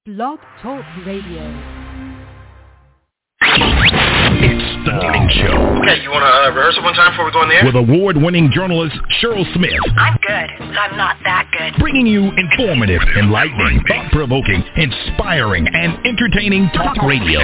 Blog Talk Radio. It's the Morning Show. Okay, you want to rehearse it one time before we go in there? With award-winning journalist Cheryl Smith. I'm good. I'm not that good. Bringing you informative, enlightening, thought-provoking, inspiring, and entertaining talk radio.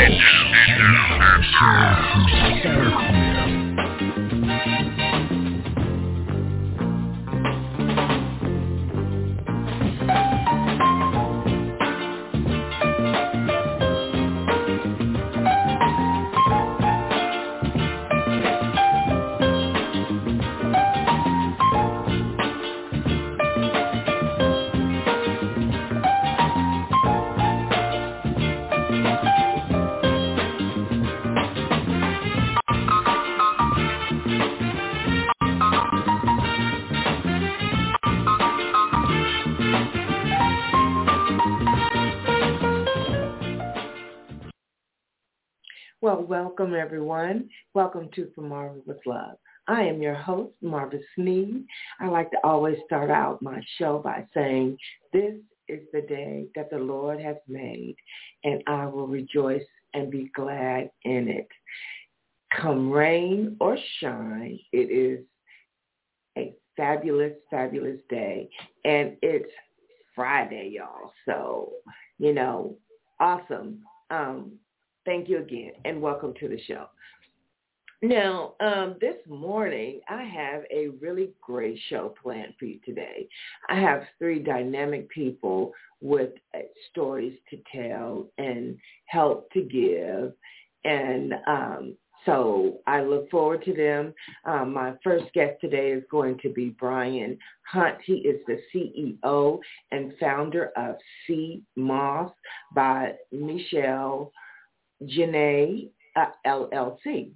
Well, welcome everyone. Welcome to For Marva with Love. I am your host, Marva Sneed. I like to always start out my show by saying, this is the day that the Lord has made, and I will rejoice and be glad in it. Come rain or shine, it is a fabulous, fabulous day, and it's Friday, y'all. So, awesome. Thank you again, and welcome to the show. Now, this morning, I have a really great show planned for you today. I have three dynamic people with stories to tell and help to give, and so I look forward to them. My first guest today is going to be Brian Hunt. He is the CEO and founder of Sea Moss by Michelle Janae LLC.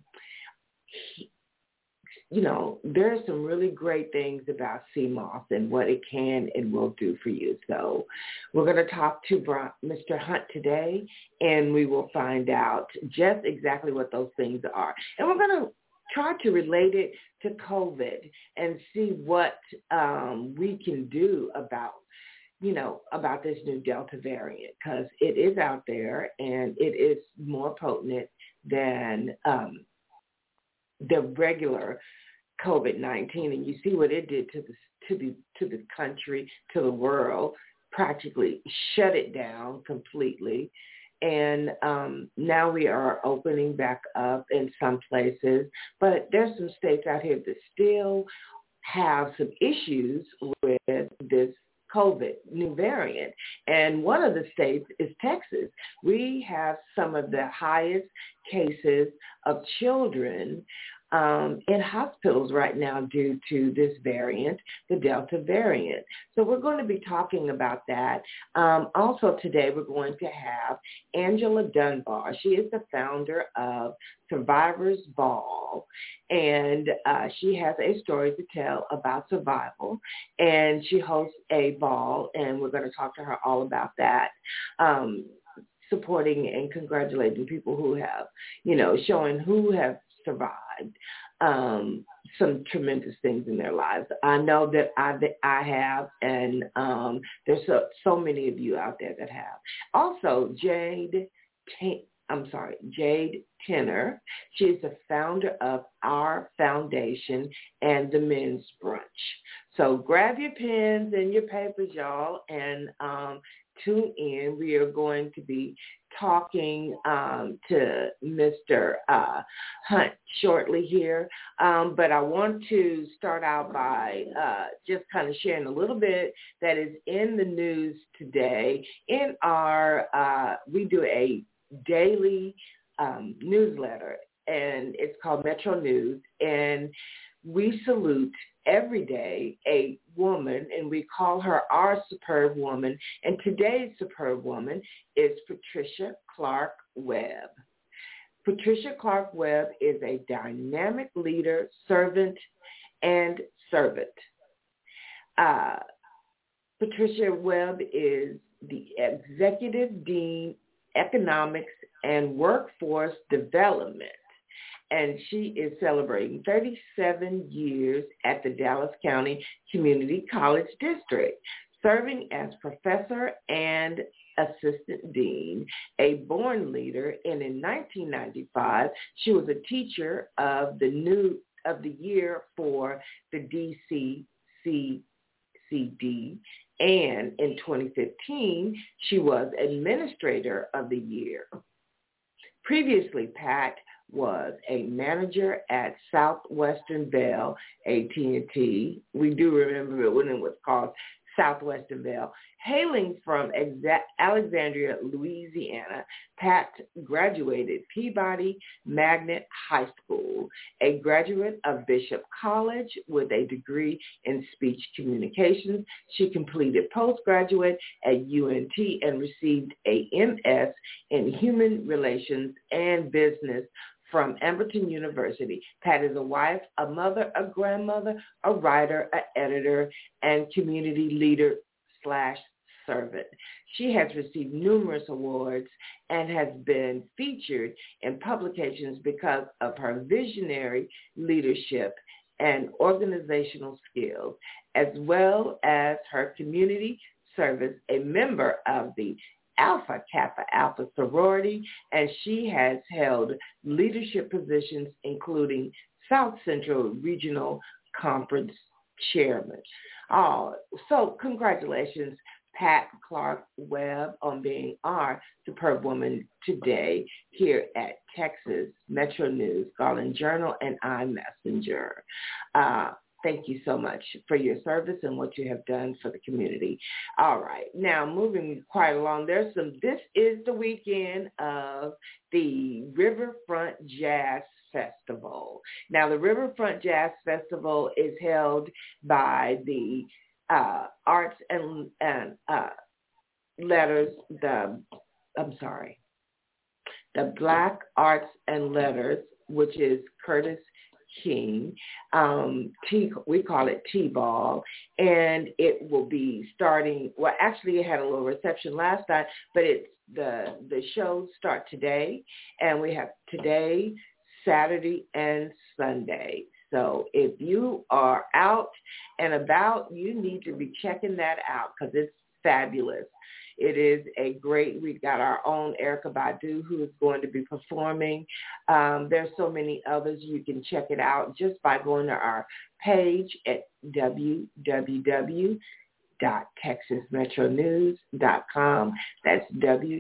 There are some really great things about Sea Moss and what it can and will do for you. So we're going to talk to Mr. Hunt today, and we will find out just exactly what those things are. And we're going to try to relate it to COVID and see what we can do about this new Delta variant, because it is out there and it is more potent than the regular COVID-19. And you see what it did to the country, to the world, practically shut it down completely. And now we are opening back up in some places, but there's some states out here that still have some issues with this COVID new variant. And one of the states is Texas. We have some of the highest cases of children in hospitals right now due to this variant, the Delta variant. So we're going to be talking about that. Also today we're going to have Angela Dunbar. She is the founder of Survivor's Ball, and she has a story to tell about survival, and she hosts a ball, and we're going to talk to her all about that. Supporting and congratulating people who have, showing who have survived some tremendous things in their lives. I know that I have, and there's so many of you out there that have. Also, Jade Tenner. She's the founder of Our Foundation and the Men's Brunch. So grab your pens and your papers, y'all, and tune in. We are going to be talking to Mr. Hunt shortly here, but I want to start out by just kind of sharing a little bit that is in the news today. In our, we do a daily newsletter, and it's called Metro News, and we salute every day a woman, and we call her our superb woman. And today's superb woman is Patricia Clark Webb. Patricia Clark Webb is a dynamic leader, servant, and servant. Patricia Webb is the Executive Dean, Economics and Workforce Development, and she is celebrating 37 years at the Dallas County Community College District. serving as professor and assistant dean, a born leader, and in 1995, she was a teacher of the year for the DCCD, and in 2015, she was administrator of the year. Previously, Pat was a manager at Southwestern Bell, AT&T. We do remember it when it was called Southwestern Bell. Hailing from Alexandria, Louisiana, Pat graduated Peabody Magnet High School, a graduate of Bishop College with a degree in speech communications. She completed postgraduate at UNT and received a MS in human relations and business from Emberton University. Pat is a wife, a mother, a grandmother, a writer, an editor, and community leader/servant. She has received numerous awards and has been featured in publications because of her visionary leadership and organizational skills, as well as her community service, a member of the Alpha Kappa Alpha sorority, and she has held leadership positions including South Central Regional Conference Chairman. So congratulations, Pat Clark Webb, on being our Superb Woman today here at Texas Metro News, Garland Journal, and iMessenger. Thank you so much for your service and what you have done for the community. All right. Now, moving quite along, this is the weekend of the Riverfront Jazz Festival. Now, the Riverfront Jazz Festival is held by the Arts and Letters, the Black Arts and Letters, which is Curtis King. We call it T-Ball, and it will be starting, well, actually it had a little reception last night, but the shows start today, and we have today, Saturday, and Sunday. So if you are out and about, you need to be checking that out because it's fabulous. It is we've got our own Erykah Badu who is going to be performing. There's so many others. You can check it out just by going to our page at www.texasmetronews.com. That's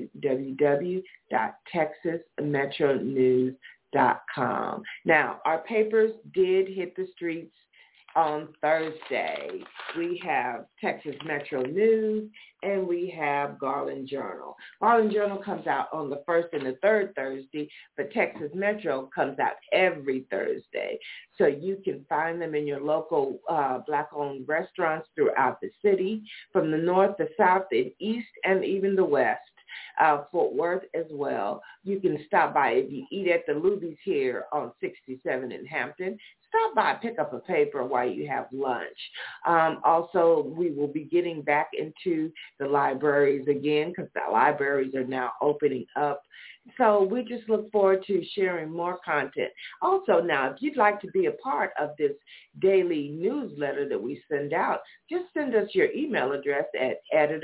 www.texasmetronews.com. Now, our papers did hit the streets on Thursday. We have Texas Metro News and we have Garland Journal. Garland Journal comes out on the first and the third Thursday, but Texas Metro comes out every Thursday. So you can find them in your local Black-owned restaurants throughout the city, from the north, the south, the east, and even the west. Fort Worth as well. You can stop by if you eat at the Luby's here on 67 in Hampton. Stop by, pick up a paper while you have lunch. Also, we will be getting back into the libraries again because the libraries are now opening up. So we just look forward to sharing more content. Also now, if you'd like to be a part of this daily newsletter that we send out, just send us your email address at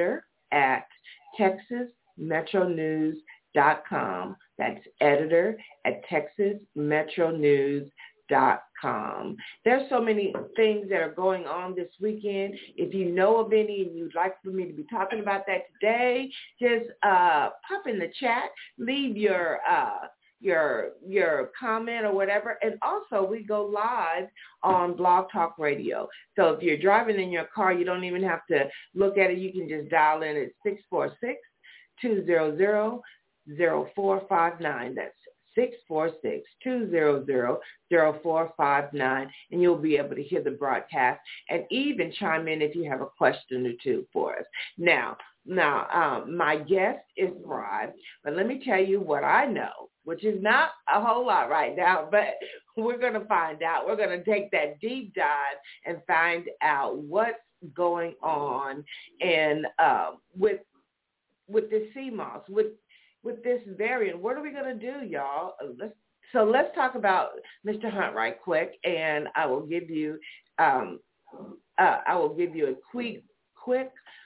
editor@texasmetronews.com. That's editor@texasmetronews.com. There's so many things that are going on this weekend. If you know of any and you'd like for me to be talking about that today, just pop in the chat, leave your comment or whatever. And also, we go live on Blog Talk Radio. So if you're driving in your car, you don't even have to look at it. You can just dial in at 646-200-0459. That's 646-200-0459, and you'll be able to hear the broadcast and even chime in if you have a question or two for us. Now, my guest is Rod, but let me tell you what I know, which is not a whole lot right now, but we're going to find out. We're going to take that deep dive and find out what's going on and with the CMOS, with this variant. What are we going to do, y'all? Let's talk about Mr. Hunt right quick, and I will give you a quick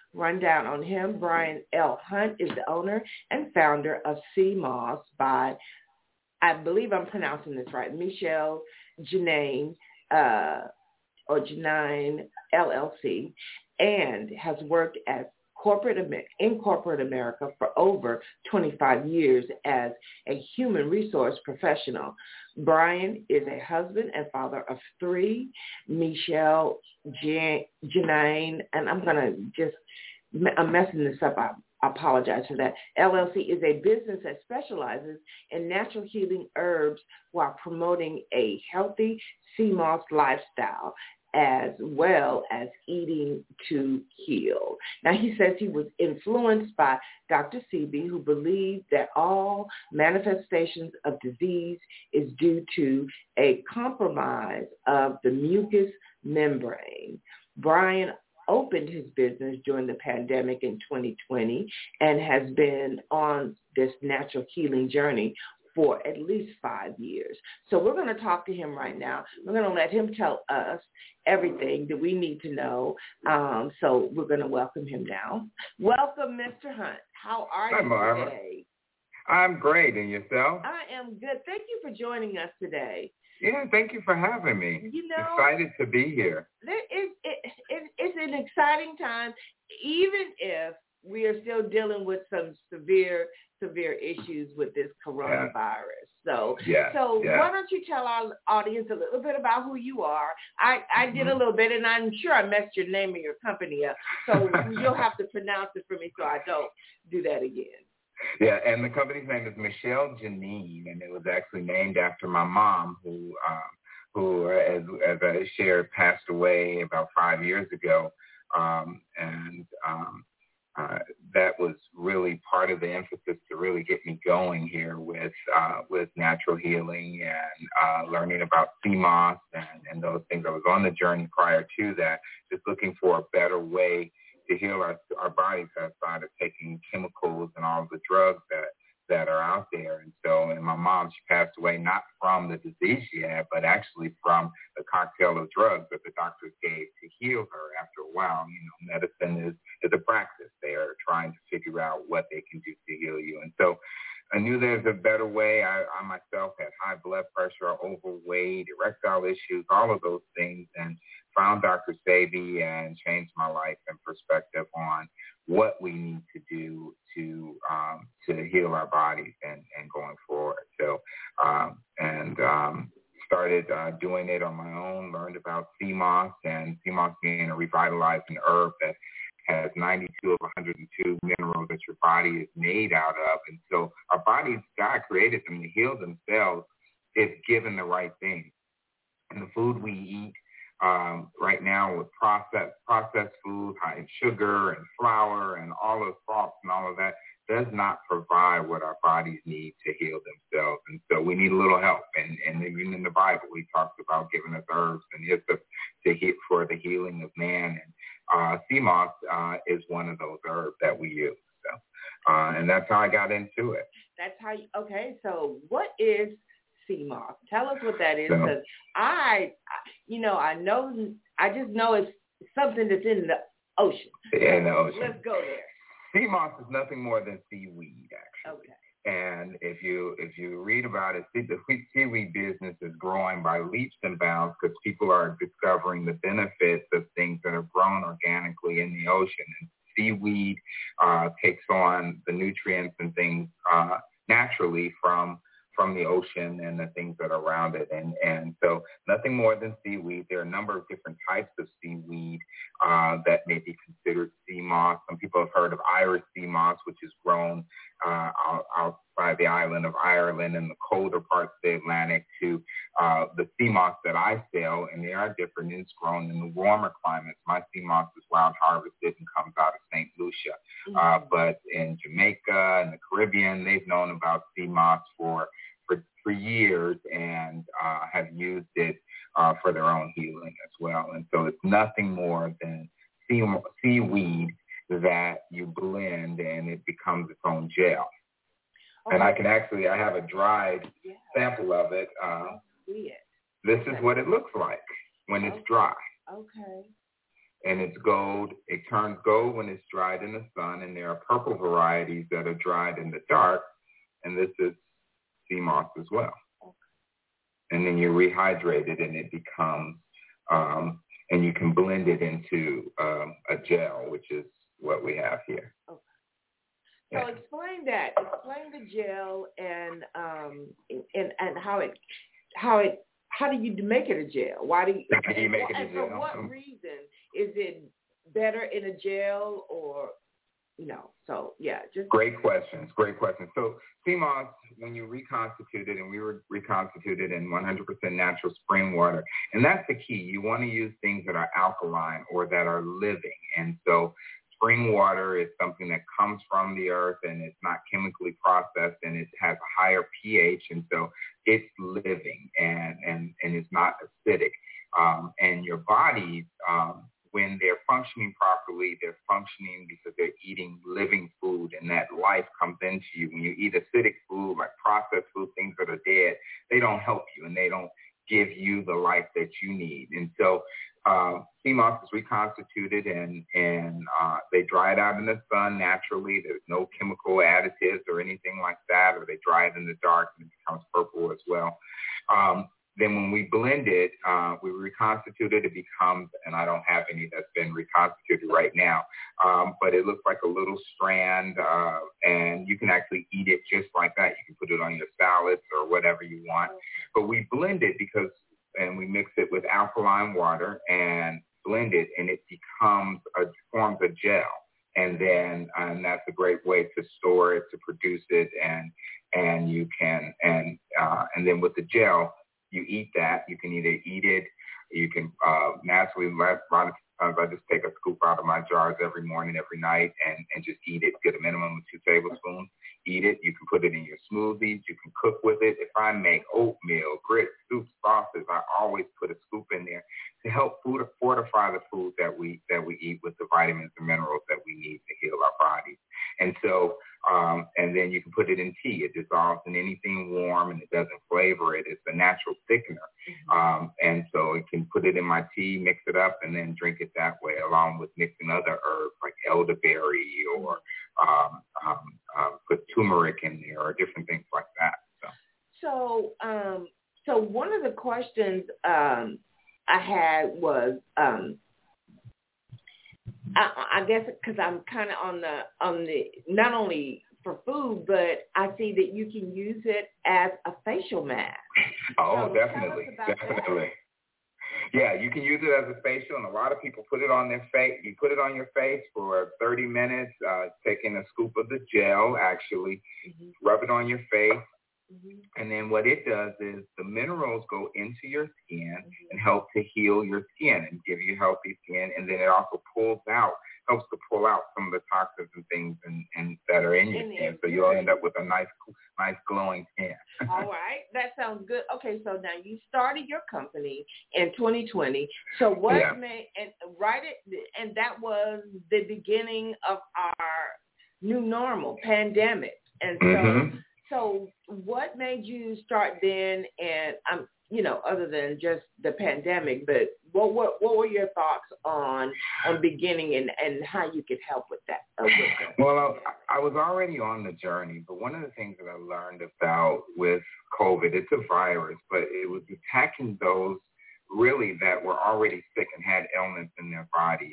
rundown on him. Brian L. Hunt is the owner and founder of Sea Moss by, I believe I'm pronouncing this right, Michelle Janine, or Janine LLC, and has worked as in corporate America for over 25 years as a human resource professional. Brian is a husband and father of 3. Michelle, Janine, and I'm messing this up. I apologize for that. LLC is a business that specializes in natural healing herbs while promoting a healthy sea moss lifestyle, as well as eating to heal. Now, he says he was influenced by Dr. Sebi, who believed that all manifestations of disease is due to a compromise of the mucous membrane. Brian opened his business during the pandemic in 2020 and has been on this natural healing journey for at least 5 years. So we're going to talk to him right now. We're going to let him tell us everything that we need to know. So we're going to welcome him now. Welcome, Mr. Hunt. How are you today? I'm great. And yourself? I am good. Thank you for joining us today. Yeah, thank you for having me. Excited to be here. It's an exciting time, even if we are still dealing with some severe issues with this coronavirus. So why don't you tell our audience a little bit about who you are? I did a little bit, and I'm sure I messed your name and your company up. So you'll have to pronounce it for me so I don't do that again. Yeah, and the company's name is Michelle Janine, and it was actually named after my mom, who as I shared, passed away about 5 years ago, that was really part of the emphasis to really get me going here with natural healing and learning about sea moss and those things. I was on the journey prior to that, just looking for a better way to heal our bodies outside of taking chemicals and all of the drugs that are out there. And my mom, she passed away not from the disease she had, but actually from the cocktail of drugs that the doctors gave to heal her after a while. Medicine is a practice. They are trying to figure out what they can do to heal you. And so I knew there's a better way. I myself had high blood pressure, overweight, erectile issues, all of those things, and found Dr. Sebi and changed my life and perspective on what we need to do to heal our bodies and going forward. So started doing it on my own, learned about sea moss, and sea moss being a revitalizing herb that has 92 of 102 minerals that your body is made out of. And so our bodies, God created them to heal themselves if given the right thing. And the food we eat right now with processed food, high in sugar and flour and all of salts and all of that, does not provide what our bodies need to heal themselves. And so we need a little help. And even in the Bible, he talks about giving us herbs and hyssop for the healing of man. And sea moss is one of those herbs that we use. So, and that's how I got into it. That's how okay, so what is sea moss? Tell us what that is, because I just know it's something that's in the ocean. In the ocean. Let's go there. Sea moss is nothing more than seaweed, actually. Okay. And if you read about it, the seaweed business is growing by leaps and bounds because people are discovering the benefits of things that are grown organically in the ocean. And seaweed takes on the nutrients and things naturally from the ocean and the things that are around it. And so nothing more than seaweed. There are a number of different types of seaweed that may be considered sea moss. Some people have heard of Irish sea moss, which is grown outside the island of Ireland in the colder parts of the Atlantic, to the sea moss that I sell, and they are different. It's grown in the warmer climates. My sea moss is wild harvested and comes out of St. Lucia. Mm-hmm. But in Jamaica and the Caribbean, they've known about sea moss for years and have used it for their own healing as well. And so it's nothing more than seaweed that you blend and it becomes its own gel. Okay. And I have a dried sample of it. This is what it looks like when it's dry. Okay. and it's gold. It turns gold when it's dried in the sun, and there are purple varieties that are dried in the dark, and this is sea moss as well. And then you rehydrate it, and it becomes, and you can blend it into a gel, which is what we have here. Okay. So explain that. Explain the gel and how do you make it a gel? Why do you make it a gel? And for what reason is it better in a gel or? So just great questions. So sea moss, when you reconstitute it, and we were reconstituted in 100% natural spring water, and that's the key. You want to use things that are alkaline or that are living, and so spring water is something that comes from the earth, and it's not chemically processed, and it has a higher pH, and so it's living and it's not acidic. And your body, when they're functioning properly, they're functioning because they're eating living food, and that life comes into you. When you eat acidic food, like processed food, things that are dead, they don't help you, and they don't give you the life that you need. And so sea moss is reconstituted, and they dry it out in the sun naturally. There's no chemical additives or anything like that, or they dry it in the dark and it becomes purple as well. Then when we blend it, we reconstitute it, it becomes, and I don't have any that's been reconstituted right now, but it looks like a little strand, and you can actually eat it just like that. You can put it on your salads or whatever you want. But we blend it and we mix it with alkaline water and blend it, and it forms a gel. And that's a great way to store it, to produce it, and you can, and then with the gel, you eat that. You can either eat it, you can naturally, a lot of times I just take a scoop out of my jars every morning, every night, and just eat it. Get a minimum of 2 tablespoons. Eat it. You can put it in your smoothies. You can cook with it. If I make oatmeal, grits, soups, sauces, I always put a scoop in there to help fortify the food that we eat with the vitamins and minerals that we need to heal our bodies. And so, and then you can put it in tea. It dissolves in anything warm, and it doesn't flavor it. It's a natural thickener. And so it can put it in my tea, mix it up, and then drink it that way, along with mixing other herbs like elderberry or put turmeric in there or different things like that. So one of the questions I had was, I guess because I'm kind of on the not only for food, but I see that you can use it as a facial mask. Oh, so definitely. That. Yeah, you can use it as a facial, and a lot of people put it on their face. You put it on your face for 30 minutes, taking a scoop of the gel, actually, rub it on your face. And then what it does is the minerals go into your skin and help to heal your skin and give you healthy skin. And then it also helps to pull out some of the toxins and things and that are in your skin. So you'll end up with a nice glowing skin. All right. That sounds good. Okay, so now you started your company in 2020. So what made, and that was the beginning of our new normal, pandemic. And so what made you start then, and other than just the pandemic, but what were your thoughts on beginning and how you could help with that? Well, I was already on the journey, but one of the things that I learned about with COVID, it's a virus, but it was attacking those really that were already sick and had ailments in their body.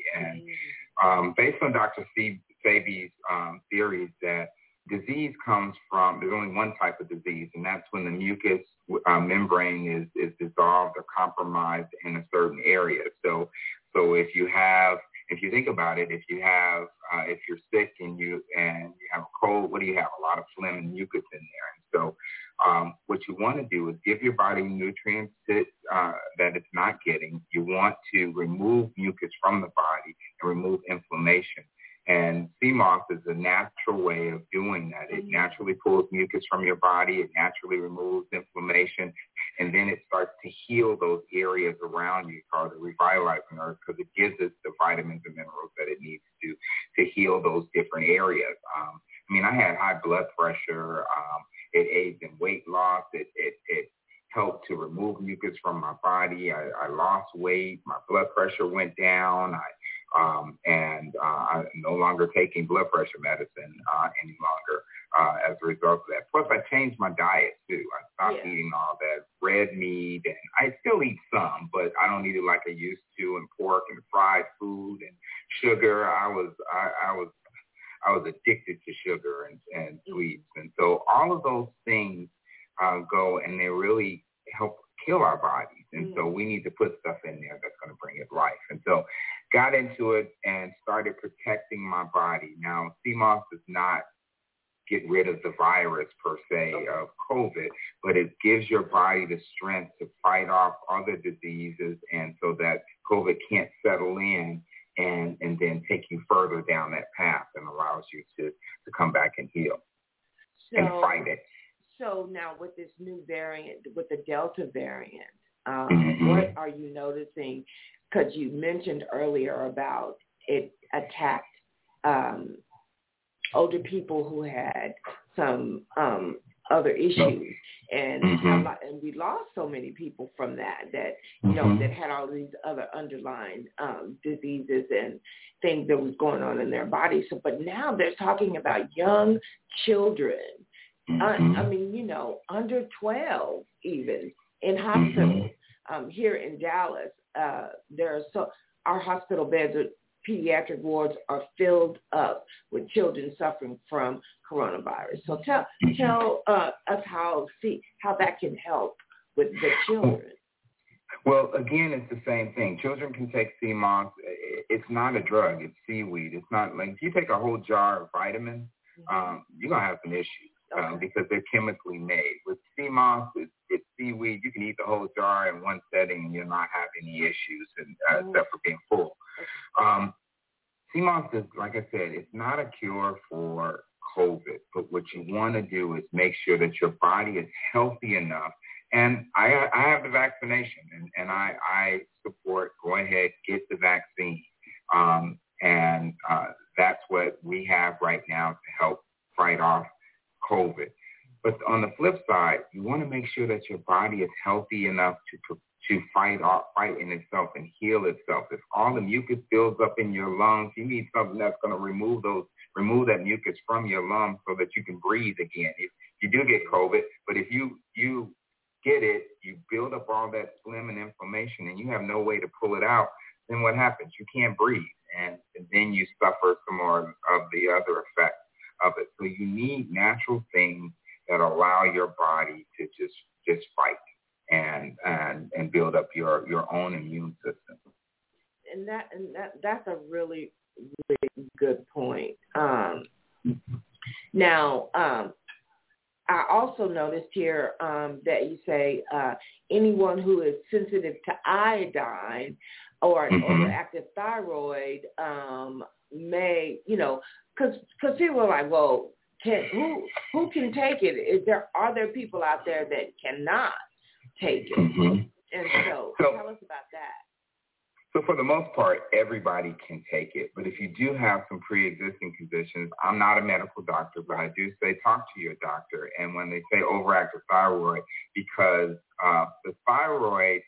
And based on Dr. Sebi's theories that disease comes from, there's only one type of disease, and that's when the mucus membrane is dissolved or compromised in a certain area. So if you think about it, if you're sick and you have a cold, what do you have? A lot of phlegm and mucus in there. And so what you want to do is give your body nutrients that it's not getting. You want to remove mucus from the body and remove inflammation. And sea moss is a natural way of doing that. It naturally pulls mucus from your body. It naturally removes inflammation. And then it starts to heal those areas around you, called the revitalizing earth, because it gives us the vitamins and minerals that it needs to heal those different areas. I had high blood pressure. It aids in weight loss. It helped to remove mucus from my body. I lost weight. My blood pressure went down. And I'm no longer taking blood pressure medicine any longer as a result of that. Plus, I changed my diet, too. I stopped eating all that red meat, and I still eat some, but I don't eat it like I used to, and pork and fried food and sugar. I was addicted to sugar and sweets. And so all of those things go, and they really help kill our bodies. And so we need to put stuff in there that's going to bring it life. And so got into it and started protecting my body. Now, CMOS does not get rid of the virus per se of COVID, but it gives your body the strength to fight off other diseases, and so that COVID can't settle in and then take you further down that path, and allows you to come back and heal and fight it. So now with this new variant, with the Delta variant, what are you noticing? Because you mentioned earlier about it attacked older people who had some other issues, and we lost so many people from that you know that had all these other underlying diseases and things that was going on in their bodies. So, but now they're talking about young children. I mean, you know, under 12 even in hospitals. Here in Dallas, our hospital beds, pediatric wards are filled up with children suffering from coronavirus. So tell us how that can help with the children. Well, again, it's the same thing. Children can take CMOS. It's not a drug. It's seaweed. It's not like if you take a whole jar of vitamins, you're going to have some issues. Because they're chemically made. With CMOS, it's seaweed. You can eat the whole jar in one setting and you'll not have any issues except for being full. CMOS is, like I said, it's not a cure for COVID, but what you want to do is make sure that your body is healthy enough. And I have the vaccination, and I support, go ahead, get the vaccine. And that's what we have right now to help fight off COVID. But on the flip side, you want to make sure that your body is healthy enough to fight in itself and heal itself. If all the mucus builds up in your lungs, you need something that's going to remove that mucus from your lungs so that you can breathe again. If you do get COVID, but if you get it, you build up all that phlegm and inflammation, and you have no way to pull it out, then what happens? You can't breathe, and then you suffer some more of the other effects of it. So you need natural things that allow your body to just fight and build up your own immune system. And that's a really, really good point. Now, I also noticed here that you say anyone who is sensitive to iodine or overactive thyroid may, you know, because people are like, well, who can take it? Are there people out there that cannot take it? And so tell us about that. So for the most part, everybody can take it. But if you do have some pre-existing conditions, I'm not a medical doctor, but I do say talk to your doctor. And when they say overactive thyroid, because the thyroid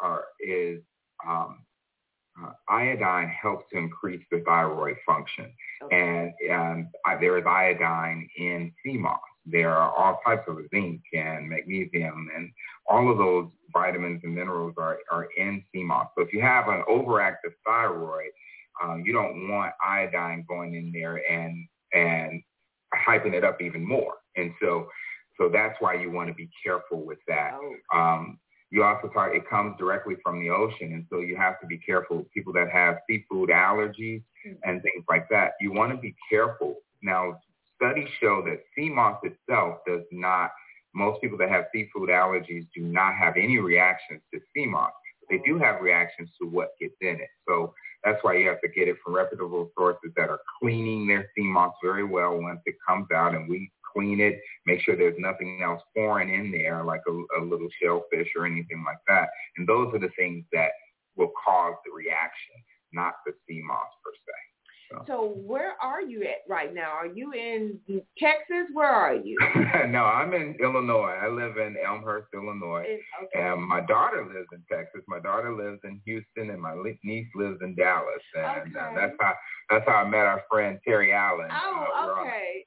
iodine helps to increase the thyroid function. And there is iodine in CMOS. There are all types of zinc and magnesium, and all of those vitamins and minerals are in CMOS. So if you have an overactive thyroid, you don't want iodine going in there and hyping it up even more. And so that's why you want to be careful with that. You also it comes directly from the ocean, and so you have to be careful. People that have seafood allergies and things like that, you want to be careful. Now, studies show that CMOS itself does not, most people that have seafood allergies do not have any reactions to CMOS. They do have reactions to what gets in it. So that's why you have to get it from reputable sources that are cleaning their CMOS very well once it comes out, and we clean it, make sure there's nothing else foreign in there, like a little shellfish or anything like that. And those are the things that will cause the reaction, not the CMOS per se. So where are you at right now? Are you in Texas? Where are you? No, I'm in Illinois. I live in Elmhurst, Illinois. And my daughter lives in Texas. My daughter lives in Houston, and my niece lives in Dallas. And that's how I met our friend Terry Allen. Okay.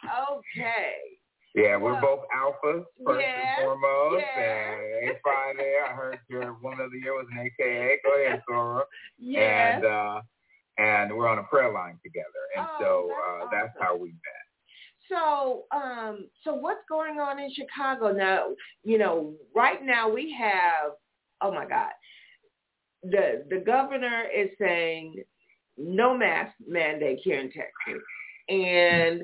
Yeah, we're both alphas, first and foremost. And it's fine there. I heard your Woman of the Year was an AKA. Go ahead, Sora. Yes. And we're on a prayer line together. And that's how we met. So what's going on in Chicago now? Right now we have, oh my God, the governor is saying no mask mandate here in Texas. And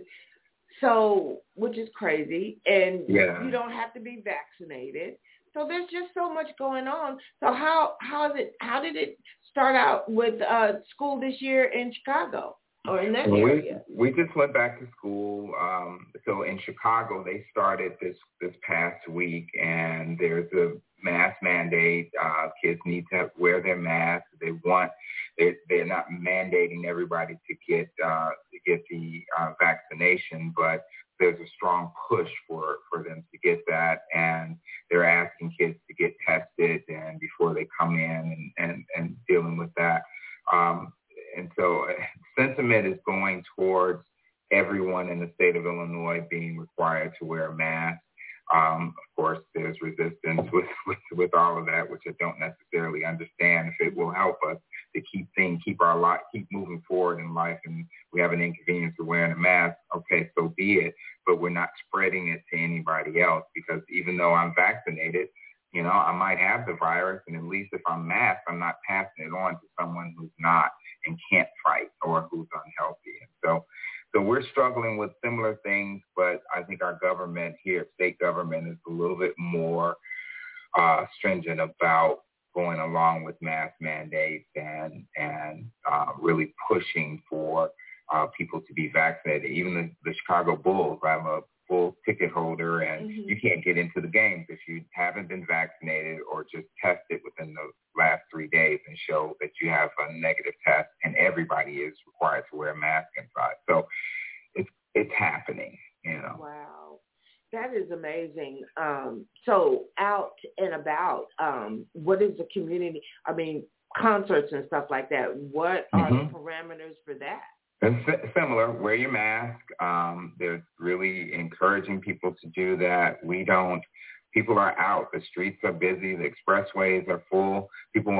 so, which is crazy, and you don't have to be vaccinated. So there's just so much going on. So how did it start out with school this year in Chicago or in that area? We just went back to school. So in Chicago, they started this past week, and there's a mask mandate. Kids need to wear their masks. They're not mandating everybody to get the vaccination, but there's a strong push for them to get that, and they're asking kids to get tested and before they come in and dealing with that. And so sentiment is going towards everyone in the state of Illinois being required to wear a mask. Of course, there's resistance with all of that, which I don't necessarily understand. If it will help us to keep moving forward in life, and we have an inconvenience of wearing a mask, okay, so be it. But we're not spreading it to anybody else, because even though I'm vaccinated, I might have the virus, and at least if I'm masked, I'm not passing it on to someone who's not and can't fight or who's unhealthy. And so we're struggling with similar things, but I think our government here, state government, is a little bit more stringent about going along with mask mandates and really pushing for people to be vaccinated. Even the Chicago Bulls, I'm a Bull ticket holder, and you can't get into the games if you haven't been vaccinated or just tested within the last 3 days and show that you have a negative test, and everybody is required to wear a mask inside. So it's happening, Wow. That is amazing. So out and about, what is the community, concerts and stuff like that, what are the parameters for that? It's similar. Wear your mask. They're really encouraging people to do that. People are out. The streets are busy. The expressways are full. People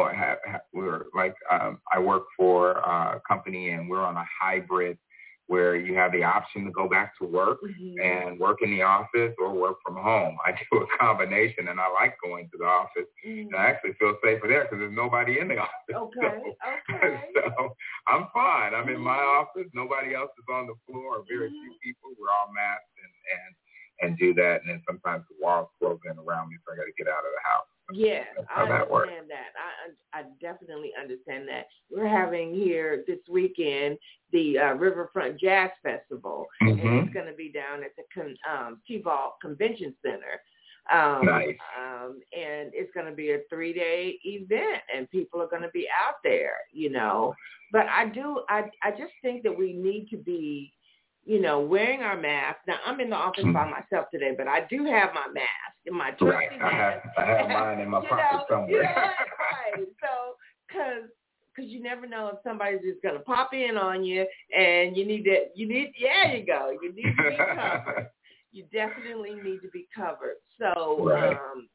I work for a company, and we're on a hybrid where you have the option to go back to work and work in the office or work from home. I do a combination, and I like going to the office. And I actually feel safer there because there's nobody in the office. Okay. So I'm fine. I'm in my office. Nobody else is on the floor, or very few people. We're all masked and do that. And then sometimes the walls close in around me, so I got to get out of the house. Yes, I understand that. I definitely understand that. We're having here this weekend the Riverfront Jazz Festival, and it's going to be down at the T-Ball Convention Center. Nice. And it's going to be a 3-day event, and people are going to be out there, But I just think that we need to be, wearing our mask. Now, I'm in the office by myself today, but I do have my mask in my trusty mask. I have mine in my pocket somewhere. Right. So, because you never know if somebody's just going to pop in on you, and there you go. You need to be covered. You definitely need to be covered. So,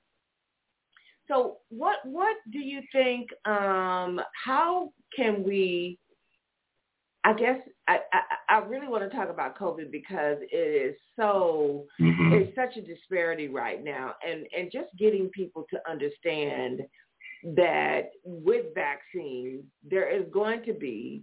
so what do you think? How can we? I guess I really want to talk about COVID because it is it's such a disparity right now, and just getting people to understand that with vaccines there is going to be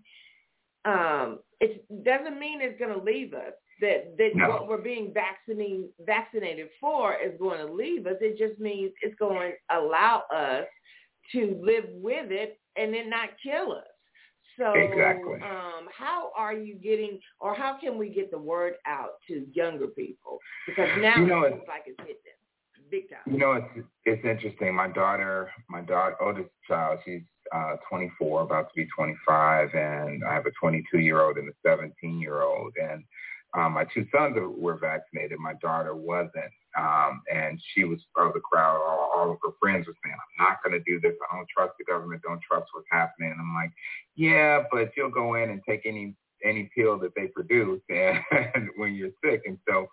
it doesn't mean it's going to leave us. That what we're being vaccinated for is going to leave us. It just means it's going to allow us to live with it and then not kill us. So exactly. How are you getting, or how can we get the word out to younger people? Because now it looks like it's hitting them big time. It's interesting. My daughter, oldest child, she's 24, about to be 25, and I have a 22-year-old and a 17-year-old. And my two sons were vaccinated. My daughter wasn't. And she was part of the crowd. All of her friends were saying, I'm not going to do this. I don't trust the government. Don't trust what's happening. And I'm like, yeah, but you'll go in and take any pill that they produce and when you're sick. And so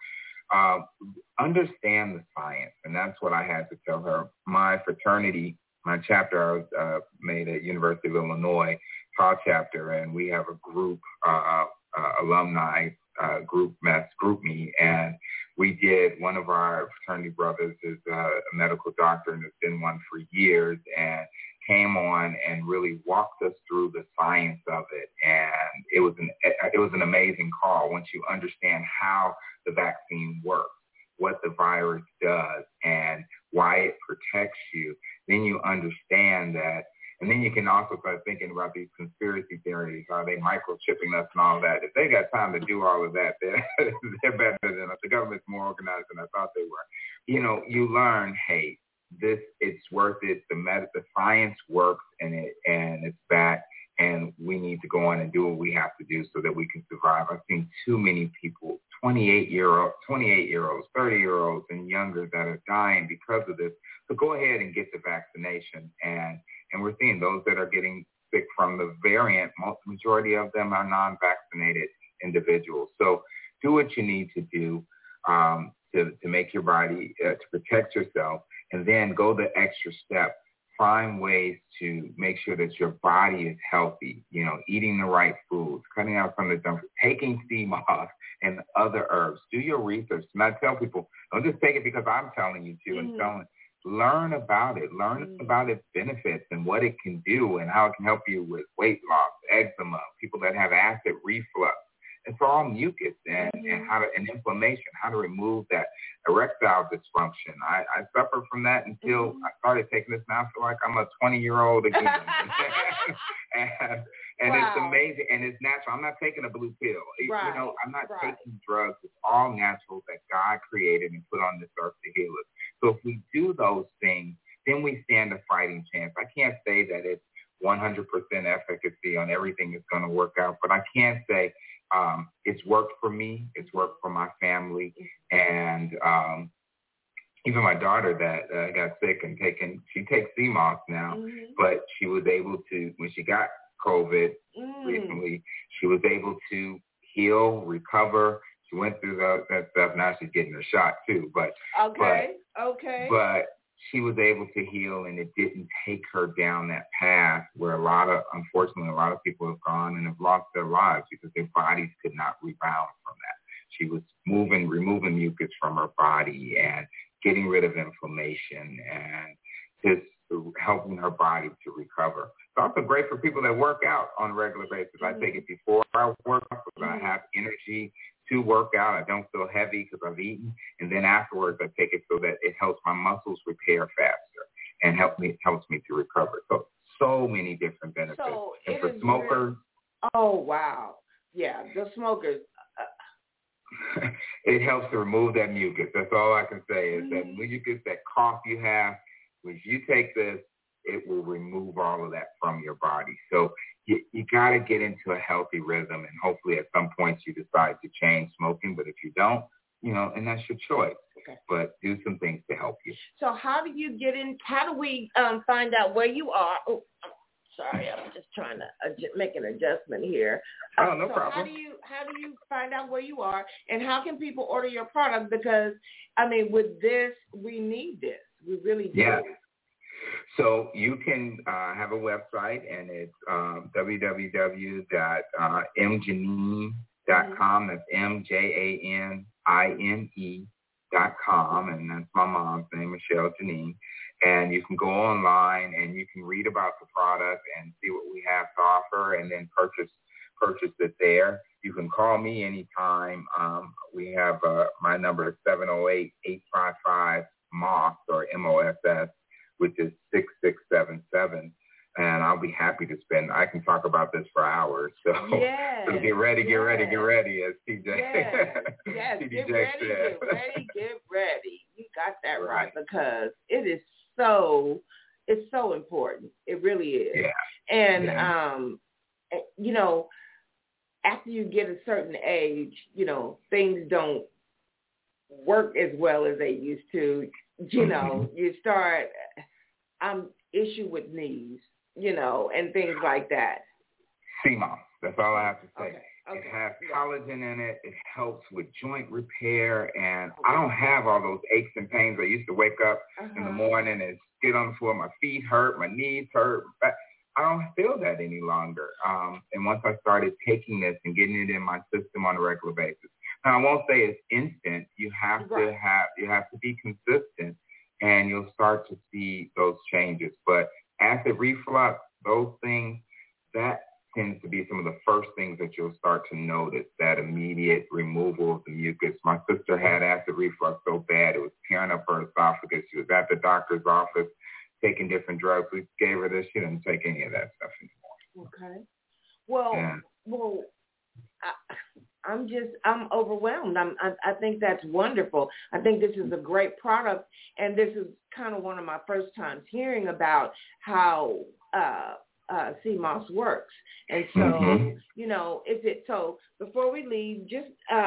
understand the science. And that's what I had to tell her. My fraternity, my chapter I was made at University of Illinois, Tau chapter, and we have a group, alumni group meet, and we did, one of our fraternity brothers is a medical doctor and has been one for years, and came on and really walked us through the science of it. And it was an amazing call once you understand how the vaccine works, what the virus does, and why it protects you. Then you understand that. And then you can also start thinking about these conspiracy theories. Are they microchipping us and all that? If they got time to do all of that, they're better than us. The government's more organized than I thought they were. You know, you learn, hey, it's worth it. The science works, and it's back, and we need to go on and do what we have to do so that we can survive. I've seen too many people, 28-year-olds, 30-year-olds, and younger that are dying because of this. So go ahead and get the vaccination, and we're seeing those that are getting sick from the variant. Majority of them are non-vaccinated individuals. So do what you need to do to make your body, to protect yourself, and then go the extra step. Find ways to make sure that your body is healthy, you know, eating the right foods, cutting out some of the junk, taking sea moss and other herbs. Do your research. And I tell people, don't just take it because I'm telling you to, and telling. Learn about it. Learn about its benefits and what it can do and how it can help you with weight loss, eczema, people that have acid reflux. It's all mucus and inflammation, how to remove that erectile dysfunction. I suffered from that until I started taking this. Now I feel like I'm a 20-year-old again. and it's amazing, and it's natural. I'm not taking a blue pill. You know, I'm not taking drugs. It's all natural that God created and put on this earth to heal us. So if we do those things, then we stand a fighting chance. I can't say that it's 100% efficacy on everything that's going to work out, but I can say it's worked for me. It's worked for my family. And even my daughter that got sick and she takes CMOS now, but she was able to, when she got COVID recently, she was able to heal, recover. She went through that stuff. Now she's getting her shot too. But she was able to heal, and it didn't take her down that path where unfortunately, a lot of people have gone and have lost their lives because their bodies could not rebound from that. She was removing mucus from her body and getting rid of inflammation and just helping her body to recover. It's also great for people that work out on a regular basis. I take it before I work out because I have energy to work out. I don't feel heavy because I've eaten. And then afterwards, I take it so that it helps my muscles repair faster and helps me to recover. So many different benefits. So and for smokers. Oh, wow. Yeah, the smokers. It helps to remove that mucus. That's all I can say is that when you get that cough you have, when you take this, it will remove all of that from your body. So you got to get into a healthy rhythm, and hopefully at some point you decide to change smoking. But if you don't, you know, and that's your choice. Okay. But do some things to help you. So how do we find out where you are? Oh, sorry, I'm just trying to make an adjustment here. Oh, no problem. How do you find out where you are, and how can people order your product? Because, I mean, with this, we need this. We really do. Yeah. So you can have a website, and it's www.mjanine.com. That's MJANINE.com, and that's my mom's name, Michelle Janine. And you can go online and you can read about the product and see what we have to offer, and then purchase it there. You can call me anytime. We have my number is 708-855-MOSS or MOSS, which is 6677. And I'll be happy to I can talk about this for hours. So, so get ready, as TJ. Yes, get ready. You got that right, because it is so it's so important. It really is. Yeah. And, you know, after you get a certain age, you know, things don't work as well as they used to. You know, you start, issue with knees, you know, and things like that. CMOS, that's all I have to say. Okay. It has collagen in it. It helps with joint repair, and I don't have all those aches and pains. I used to wake up in the morning and get on the floor. My feet hurt, my knees hurt. I don't feel that any longer. And once I started taking this and getting it in my system on a regular basis, now I won't say it's instant. You have to be consistent, and you'll start to see those changes. But acid reflux, those things, that tends to be some of the first things that you'll start to notice, that immediate removal of the mucus. My sister had acid reflux so bad it was tearing up her esophagus. She was at the doctor's office taking different drugs. We gave her this. She didn't take any of that stuff anymore. Okay. Well, I'm overwhelmed. I think that's wonderful. I think this is a great product, and this is kind of one of my first times hearing about how CMOS works. And so, you know, so before we leave, just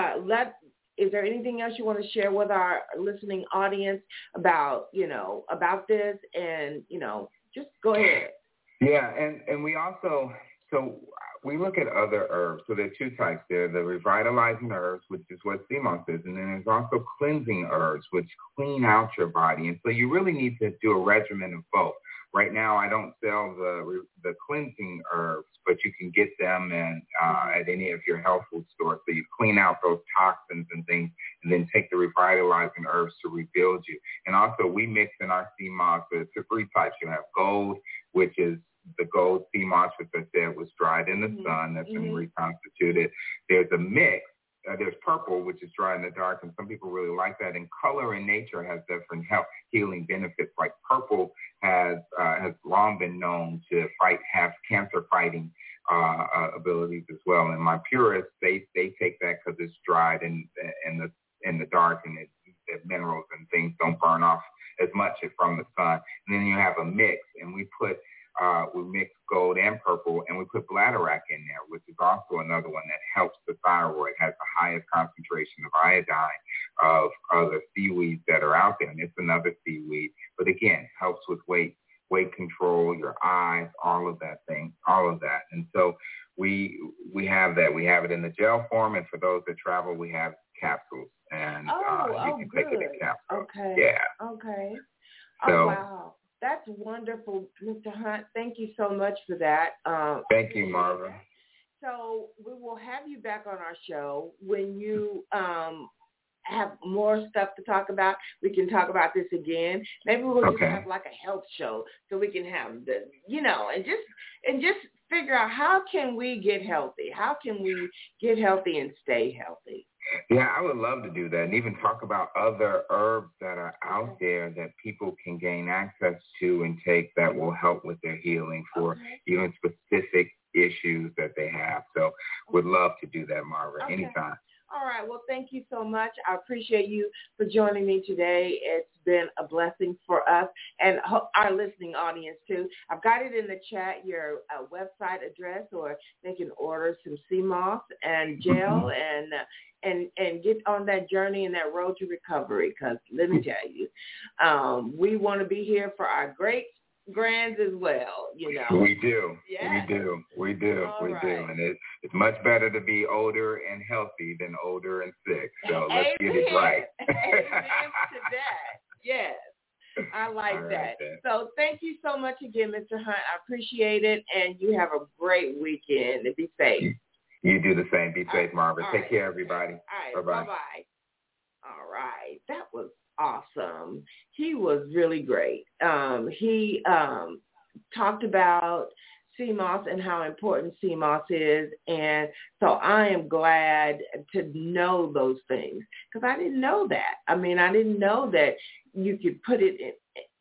is there anything else you want to share with our listening audience about, you know, about this? And, you know, just go ahead. Yeah, and we also, so we look at other herbs. So there are two types there, the revitalizing herbs, which is what CMOS is, and then there's also cleansing herbs, which clean out your body. And so you really need to do a regimen of both. Right now, I don't sell the cleansing herbs, but you can get them at any of your health food stores. So you clean out those toxins and things, and then take the revitalizing herbs to rebuild you. And also, we mix in our CMOS to three types. You have gold, which is the gold CMOS, which I said was dried in the sun, that's been reconstituted. There's a mix. There's purple, which is dried in the dark, and some people really like that. And color in nature has different healing benefits. Like purple has long been known to have cancer-fighting abilities as well. And my purists, they take that because it's dried in the dark, and the minerals and things don't burn off as much from the sun. And then you have a mix, and we mix gold and purple, and we put bladderwrack in there, which is also another one that helps the thyroid, has the highest concentration of iodine of other seaweeds that are out there. And it's another seaweed, but again, helps with weight control, your eyes, all of that. And so we have that. We have it in the gel form, and for those that travel, we have capsules, and you can take it in capsules. Okay. Yeah. Okay. So, wow. That's wonderful, Mr. Hunt. Thank you so much for that. Thank you, Marva. So we will have you back on our show when you have more stuff to talk about. We can talk about this again. Maybe we'll just have like a health show so we can have the, you know, and just figure out how can we get healthy? How can we get healthy and stay healthy? Yeah, I would love to do that, and even talk about other herbs that are out there that people can gain access to and take that will help with their healing for even specific issues that they have. So would love to do that, Marva, anytime. All right. Well, thank you so much. I appreciate you for joining me today. It's been a blessing for us and our listening audience, too. I've got it in the chat, your website address, or they can order some CMOS and gel and get on that journey and that road to recovery, because let me tell you, we want to be here for our great grands as well, you know. We do. Yeah. We do. And it's much better to be older and healthy than older and sick. So let's get it right. Amen to that. Yes. I like that. So thank you so much again, Mr. Hunt. I appreciate it. And you have a great weekend and be safe. You do the same. Be safe, Marva. Take care, everybody. All right. Bye-bye. All right. That was awesome. He was really great. He talked about CMOS and how important CMOS is, and so I am glad to know those things, because I didn't know that. I mean, I didn't know that you could put it in.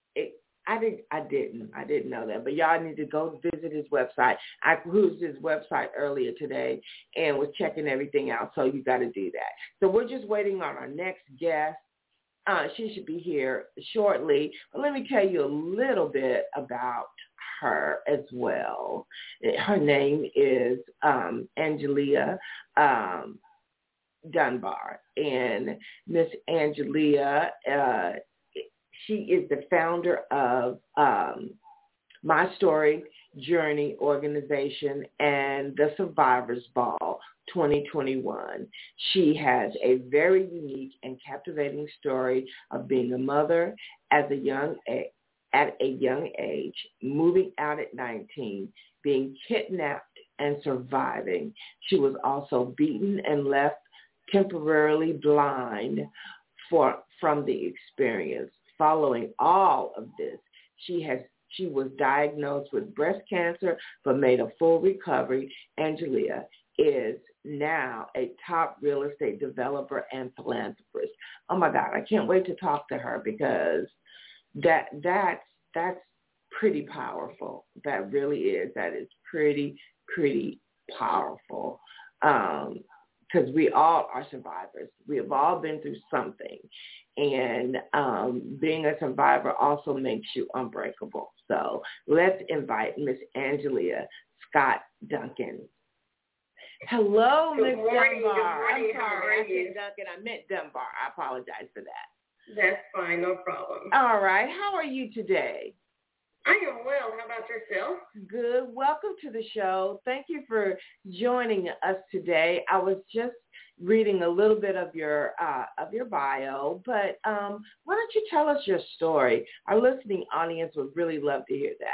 I didn't know that, but y'all need to go visit his website. I cruised his website earlier today and was checking everything out, so you got to do that. So we're just waiting on our next guest. she should be here shortly. But let me tell you a little bit about her as well. Her name is Angelia Dunbar. And Miss Angelia, she is the founder of My Story Journey organization and the Survivors Ball 2021. She has a very unique and captivating story of being a mother at a young age, moving out at 19, being kidnapped and surviving. She was also beaten and left temporarily blind from the experience. Following all of this, she was diagnosed with breast cancer but made a full recovery. Angelia is now a top real estate developer and philanthropist. Oh my God, I can't wait to talk to her because that's pretty powerful. That really is. That is pretty powerful. Because we all are survivors. We have all been through something. And being a survivor also makes you unbreakable. So let's invite Miss Angelia Scott Duncan. Hello, Miss Dunbar. I'm sorry, I said Duncan. I meant Dunbar. I apologize for that. That's fine, no problem. All right. How are you today? I am well. How about yourself? Good. Welcome to the show. Thank you for joining us today. I was just reading a little bit of your bio, but why don't you tell us your story? Our listening audience would really love to hear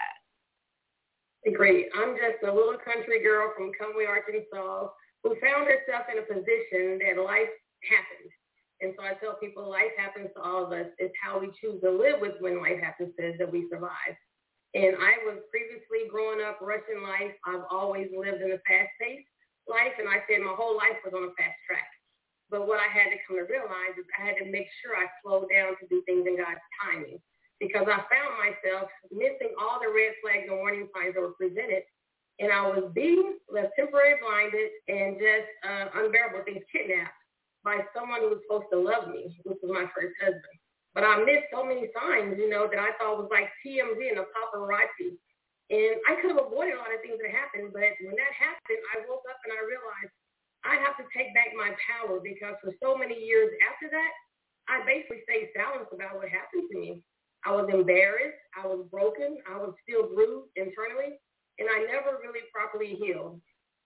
that. Great. I'm just a little country girl from Conway, Arkansas, who found herself in a position that life happened. And so I tell people life happens to all of us. It's how we choose to live with when life happens that we survive. And I was previously growing up rushing life. I've always lived in a fast-paced life, and I said my whole life was on a fast track. But what I had to come to realize is I had to make sure I slowed down to do things in God's timing, because I found myself missing all the red flags and warning signs that were presented, and I was being left temporarily blinded and just unbearable things, kidnapped by someone who was supposed to love me, which was my first husband. But I missed so many signs, that I thought was like TMZ and a paparazzi. And I could have avoided a lot of things that happened, but when that happened, I woke up and I realized I have to take back my power, because for so many years after that, I basically stayed silent about what happened to me. I was embarrassed. I was broken. I was still bruised internally, and I never really properly healed.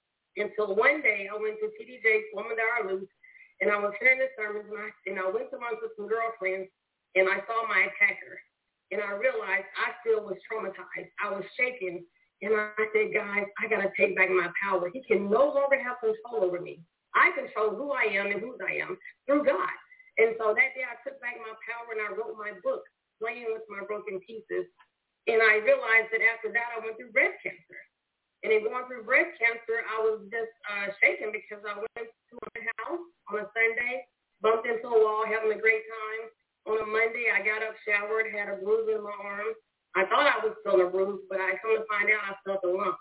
Until one day I went to TD Jakes' Woman That Are Loose, and I was hearing the sermons, and I went to lunch with some girlfriends, and I saw my attacker, and I realized I still was traumatized. I was shaken, and I said, guys, I got to take back my power. He can no longer have control over me. I control who I am and whose I am through God. And so that day I took back my power, and I wrote my book, Playing With My Broken Pieces. And I realized that after that I went through breast cancer. And in going through breast cancer, I was just shaken, because I went to my house on a Sunday, bumped into a wall, having a great time. On a Monday, I got up, showered, had a bruise in my arm. I thought I was still a bruise, but I come to find out I felt a lump.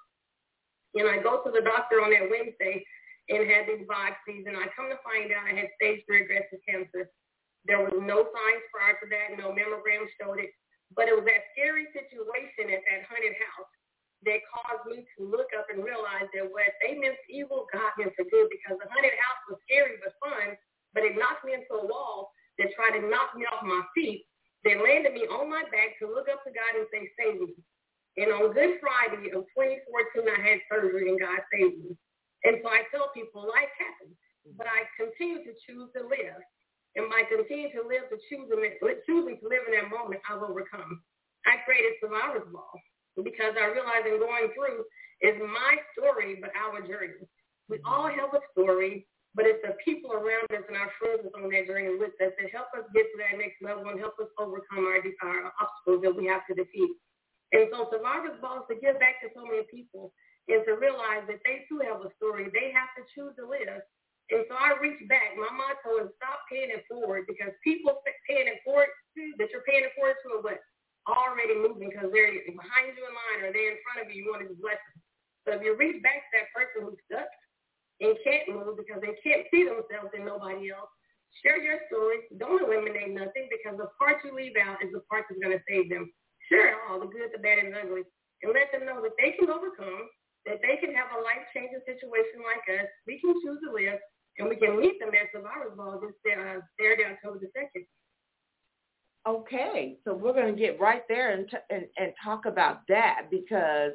And I go to the doctor on that Wednesday and had these biopsies, and I come to find out I had stage 3 aggressive cancer. There was no signs prior to that, no mammogram showed it, but it was that scary situation at that haunted house that caused me to look up and realize that what they meant for evil, God meant for good, because the haunted house was scary but fun, but it knocked me into a wall that tried to knock me off my feet, that landed me on my back to look up to God and say, save me. And on Good Friday of 2014, I had surgery, and God saved me. And so I tell people, life happens, but I continue to choose to live. And by continuing to live, choosing to live in that moment, I've overcome. I created Survivors Ball because I realized in going through is my story, but our journey. We all have a story, but it's the people around us and our friends on that journey with us that help us get to that next level and help us overcome our obstacles that we have to defeat. And so Survivors Ball is to give back to so many people and to realize that they too have a story. They have to choose to live. And so I reach back. My motto is stop paying it forward, because people paying it forward that you're paying it forward to are what? Already moving, because they're behind you in line or they're in front of you. You want to bless them. So if you reach back to that person who's stuck and can't move because they can't see themselves in nobody else, share your story. Don't eliminate nothing, because the part you leave out is the part that's going to save them. Share it all, the good, the bad, and the ugly, and let them know that they can overcome, that they can have a life-changing situation like us. We can choose to live, and we can meet them at Survivor's Ball this Saturday, October the 2nd. Okay, so we're going to get right there and talk about that because,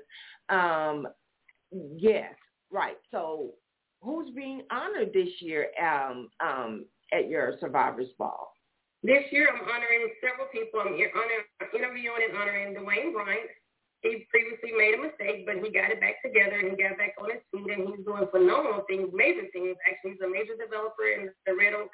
yes, right. So who's being honored this year at your Survivor's Ball? This year I'm honoring several people. I'm interviewing and honoring Dwayne Bryant. He previously made a mistake, but he got it back together and he got back on his feet, and he's doing phenomenal things, major things. Actually, he's a major developer in the Red Oak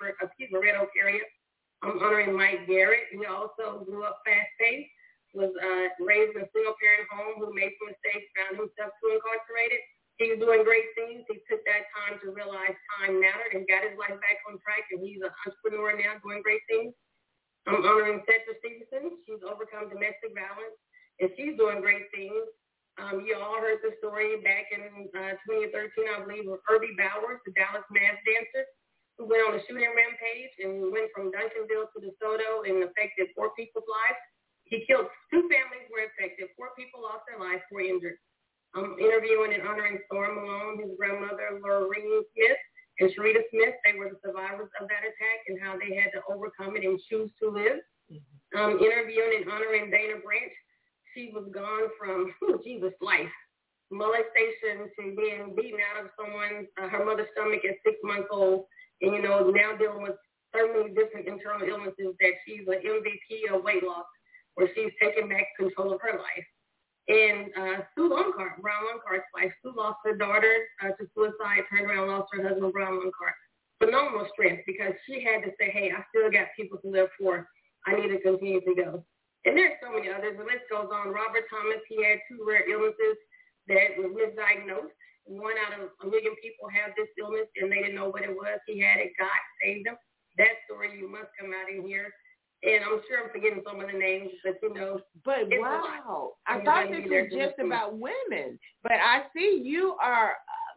area. I'm honoring Mike Garrett. He also grew up fast-paced, was raised in a single-parent home who made some mistakes, found himself too incarcerated. He's doing great things. He took that time to realize time mattered and got his life back on track, and he's an entrepreneur now doing great things. I'm honoring Cedra Stevenson. She's overcome domestic violence, and she's doing great things. You all heard the story back in 2013, I believe, of Irby Bowers, the Dallas mass dancer, who went on a shooting rampage and went from Duncanville to DeSoto and affected 4 people's lives. He killed 2 families were affected. 4 people lost their lives, 4 injured. I'm interviewing and honoring Storm Malone, his grandmother, Lorraine Smith, and Sharita Smith. They were the survivors of that attack and how they had to overcome it and choose to live. I'm interviewing and honoring Dana Branch. She was gone from, life, molestation to being beaten out of her mother's stomach at 6 months old, and, now dealing with so many different internal illnesses that she's an MVP of weight loss, where she's taken back control of her life. And Sue Longcart, Brown Longcart's wife, Sue lost her daughter to suicide, turned around and lost her husband, Brown Longcart. Phenomenal strength, because she had to say, hey, I still got people to live for. I need to continue to go. And there's so many others. The list goes on. Robert Thomas, he had 2 rare illnesses that was misdiagnosed. 1 out of 1 million people have this illness, and they didn't know what it was. He had it. God saved him. That story, you must come out and hear. And I'm sure I'm forgetting some of the names, but But wow, I thought this was just about women, but I see you are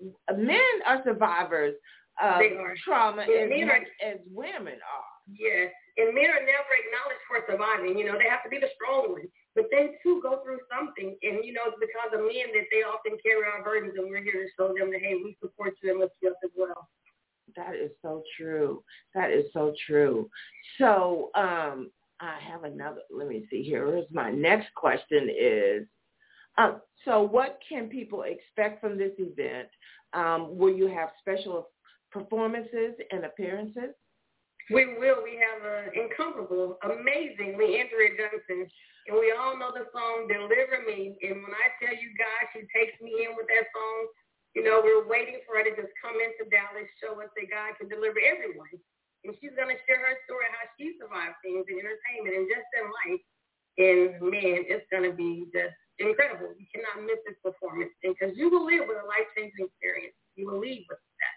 men are survivors of trauma as much as women are. Yes, and men are never acknowledged for surviving. They have to be the strong ones, but they too go through something, and it's because of men that they often carry our burdens, and we're here to show them that, hey, we support you and lift you up as well. That is so true. That is so true. So I have another, let me see here. Here's my next question is, so what can people expect from this event? Will you have special performances and appearances? We will. We have an incomparable, amazing Leandria Johnson. And we all know the song, Deliver Me. And when I tell you guys, she takes me in with that song. We're waiting for her to just come into Dallas, show us that God can deliver everyone. And she's going to share her story, how she survived things in entertainment and just in life. And, man, it's going to be just incredible. You cannot miss this performance because you will live with a life-changing experience. You will leave with that.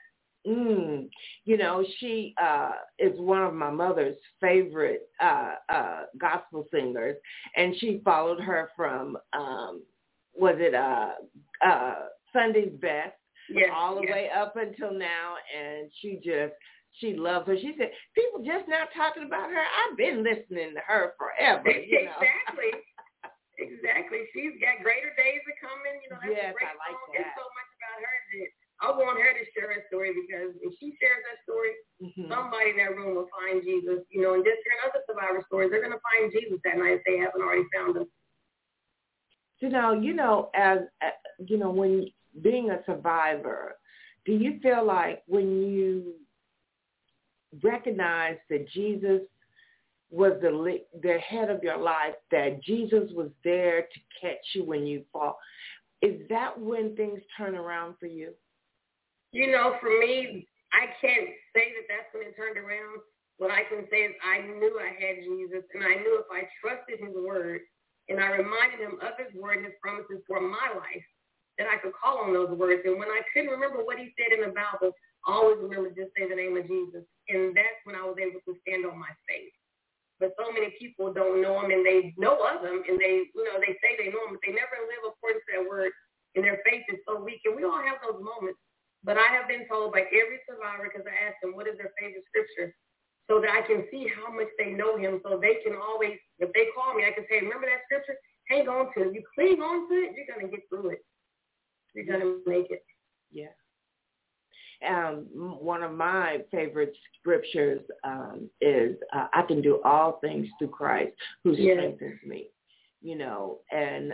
She is one of my mother's favorite gospel singers, and she followed her from, Sunday's Best, all the way up until now, and she loves her. She said, people just now talking about her. I've been listening to her forever. Exactly. She's got greater days are coming. That's a great I like song. that. There's so much about her that I want her to share her story, because if she shares her story, somebody in that room will find Jesus. And just hearing other survivor stories, they're going to find Jesus that night if they haven't already found him. When being a survivor, do you feel like when you recognize that Jesus was the head of your life, that Jesus was there to catch you when you fall, is that when things turn around for you? For me, I can't say that that's when it turned around. What I can say is I knew I had Jesus, and I knew if I trusted his word and I reminded him of his word and his promises for my life, that I could call on those words. And when I couldn't remember what he said in the Bible, I always remember just say the name of Jesus. And that's when I was able to stand on my faith. But so many people don't know him, and they know of him, and they say they know him, but they never live according to that word, and their faith is so weak. And we all have those moments. But I have been told by every survivor, because I asked them, what is their favorite scripture? so that I can see how much they know him, so they can always, if they call me, I can say, remember that scripture? Hang on to it. You cling on to it, you're going to get through it. You're going to make it. Yeah. One of my favorite scriptures is, I can do all things through Christ who strengthens me. You know, and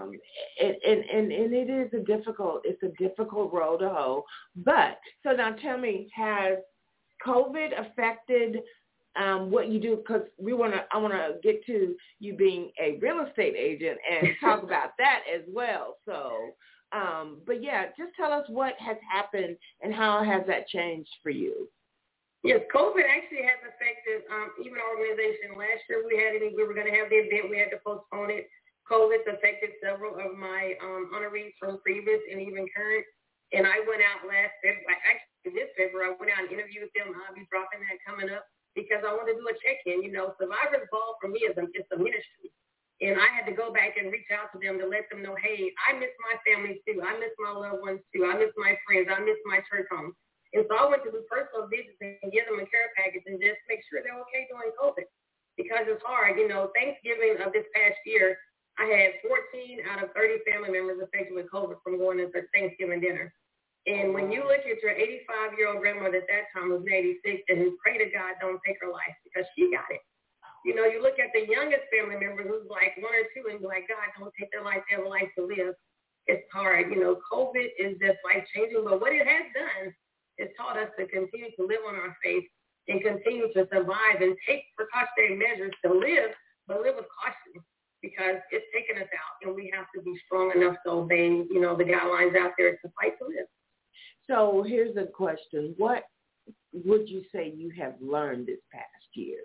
it is a difficult road to hoe. But so now tell me, has COVID affected what you do? Because I want to get to you being a real estate agent and talk about that as well. So, but yeah, just tell us what has happened and how has that changed for you? Yes, COVID actually has affected even our organization. Last year we were going to have the event. We had to postpone it. COVID's affected several of my honorees from previous and even current. And I went out this February, I went out and interviewed them. I'll be dropping that coming up because I want to do a check-in. You know, Survivor's Ball for me is a ministry. And I had to go back and reach out to them to let them know, hey, I miss my family too. I miss my loved ones too. I miss my friends. I miss my church home. And so I went to do personal visits and give them a care package and just make sure they're okay during COVID because it's hard. You know, Thanksgiving of this past year, I had 14 out of 30 family members affected with COVID from going to Thanksgiving dinner. And when you look at your 85-year-old grandmother at that time, who's 86, and who pray to God don't take her life because she got it. You know, you look at the youngest family member who's like 1 or 2 and be like, God, don't take their life, they have a life to live. It's hard. You know, COVID is just life-changing. But what it has done, it's taught us to continue to live on our faith and continue to survive and take precautionary measures to live, but live with caution because it's taken us out and we have to be strong enough to obey, you know, the guidelines out there to fight to live. So here's a question. What would you say you have learned this past year?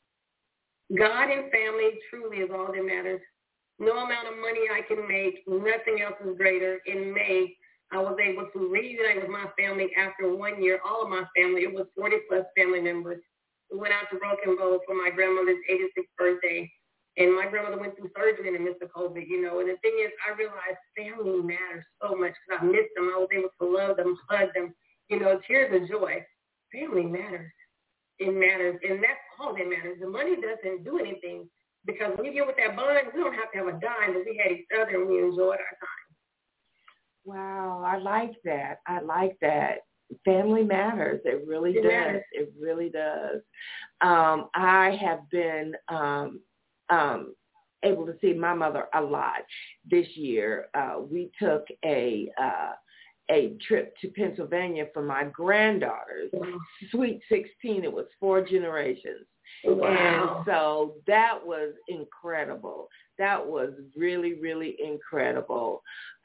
God and family truly is all that matters. No amount of money I can make, nothing else is greater. In May, I was able to reunite with my family after 1 year, all of my family. It was 40-plus family members. We went out to Broken Bow for my grandmother's 86th birthday, and my grandmother went through surgery in the midst of COVID, you know. And the thing is, I realized family matters so much because I missed them. I was able to love them, hug them, you know, tears of joy. Family matters. It matters, and that's all that matters. The money doesn't do anything because when you get with that bond, we don't have to have a dime, but we had each other and we enjoyed our time. Wow, I like that. Family matters. It really does. Matters. It really does. I have been able to see my mother a lot this year. We took a trip to Pennsylvania for my granddaughter's Sweet 16. It was 4 generations. Wow. And so that was incredible. That was really, really incredible.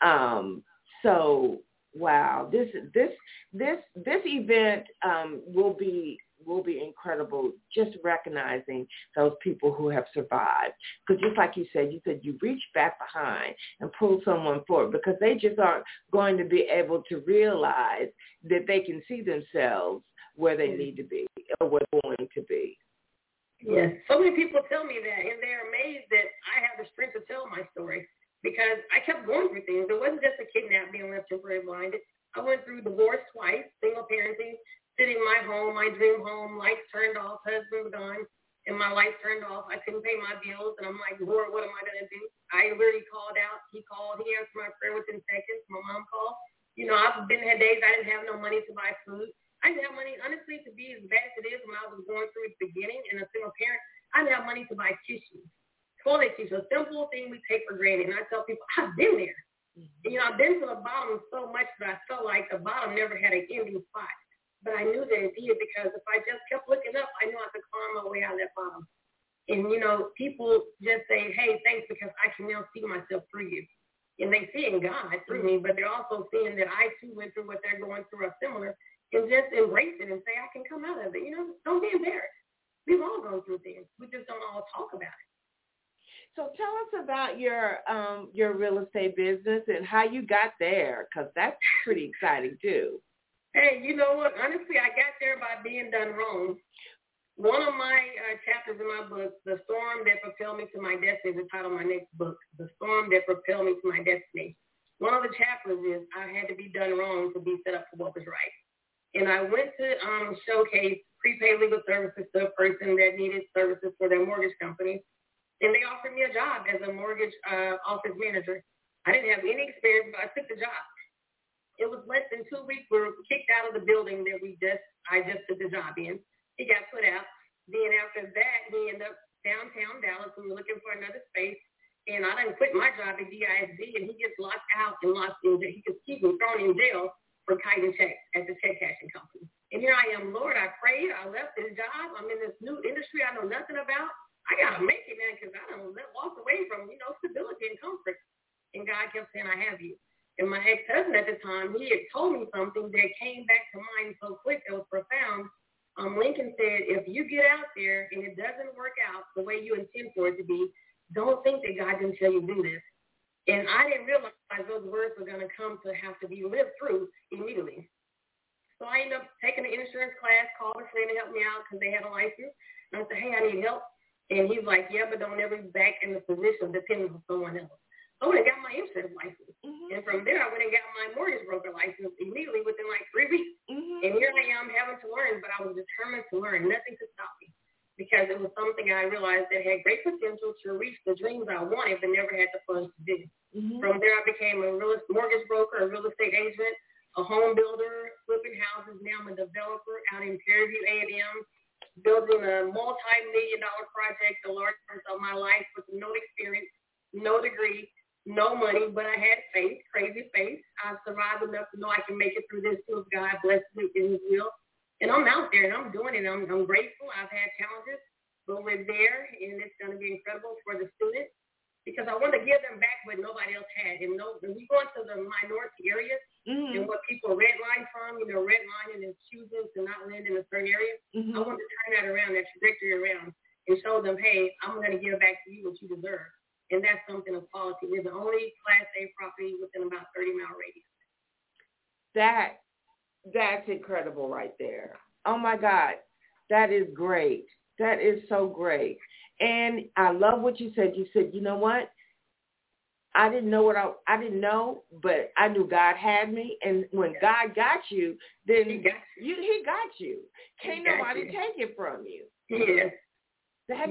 So wow, this event will be incredible. Just recognizing those people who have survived, because just like you said you reach back behind and pull someone forward because they just aren't going to be able to realize that they can see themselves where they need to be or where they're going to be. Yes, so many people tell me that, and they're amazed that I have the strength to tell my story. Because I kept going through things. It wasn't just a kidnap, being left temporarily blinded. I went through divorce twice, single parenting, sitting in my home, my dream home, lights turned off, husband gone, and my lights turned off. I couldn't pay my bills, and I'm like, Lord, what am I going to do? I literally called out. He called. He answered my prayer within seconds. My mom called. You know, I've had days I didn't have no money to buy food. I didn't have money, honestly, to be as bad as it is when I was going through the beginning and a single parent. I didn't have money to buy tissue. Toilet tissue, a simple thing we take for granted. And I tell people, I've been there. And, you know, I've been to the bottom so much that I felt like the bottom never had an ending spot. But I knew that it did because if I just kept looking up, I knew I could climb my way out of that bottom. And, you know, people just say, hey, thanks because I can now see myself through you. And they see in God through me, but they're also seeing that I, too, went through what they're going through or similar and just embrace it and say, I can come out of it. You know, don't be embarrassed. We've all gone through things. We just don't all talk about it. So tell us about your real estate business and how you got there, because that's pretty exciting too. Hey, you know what? Honestly, I got there by being done wrong. One of my chapters in my book, The Storm That Propelled Me to My Destiny, is the title of my next book, The Storm That Propelled Me to My Destiny. One of the chapters is I had to be done wrong to be set up for what was right. And I went to showcase prepaid legal services to a person that needed services for their mortgage company. And they offered me a job as a mortgage office manager. I didn't have any experience, but I took the job. It was less than 2 weeks. We were kicked out of the building that I just took the job in. He got put out. Then after that, he ended up downtown Dallas. We were looking for another space. And I done quit my job at DISD, and he gets locked out and he gets thrown in jail for kiting checks at the check cashing company. And here I am, Lord, I prayed. I left this job. I'm in this new industry I know nothing about. I got to make it, man, because I done walked away from, stability and comfort. And God kept saying, I have you. And my ex-husband at the time, he had told me something that came back to mind so quick, that was profound. Lincoln said, if you get out there and it doesn't work out the way you intend for it to be, don't think that God didn't tell you to do this. And I didn't realize those words were going to come to have to be lived through immediately. So I ended up taking an insurance class, called a friend to help me out because they had a license. And I said, hey, I need help. And he's like, yeah, but don't ever be back in the position of depending on someone else. So I got my insurance license. Mm-hmm. And from there, I went and got my mortgage broker license immediately within like 3 weeks. Mm-hmm. And here I am having to learn, but I was determined to learn. Nothing could stop me because it was something I realized that had great potential to reach the dreams I wanted but never had the funds to do. Mm-hmm. From there, I became a mortgage broker, a real estate agent, a home builder, flipping houses. Now I'm a developer out in Prairie View, A&M, building a multi-million-dollar project, the largest of my life with no experience, no degree, no money, but I had faith, crazy faith. I survived enough to know I can make it through this too if God blesses me in His will. And I'm out there and I'm doing it. I'm grateful. I've had challenges, but we're there, and it's going to be incredible for the students because I want to give them back what nobody else had. And when we go into the minority areas and what people redline from, redlining and choosing to not live in a certain area, I want to turn that around, that trajectory around, and show them, hey, I'm going to give back to you what you deserve. And that's something of quality. We're the only Class A property within about 30-mile radius. That's incredible right there. Oh, my God. That is great. That is so great. And I love what you said. You said, you know what? I didn't know, but I knew God had me. And when God got you, then He got you. Can't nobody take it from you. Yes. That's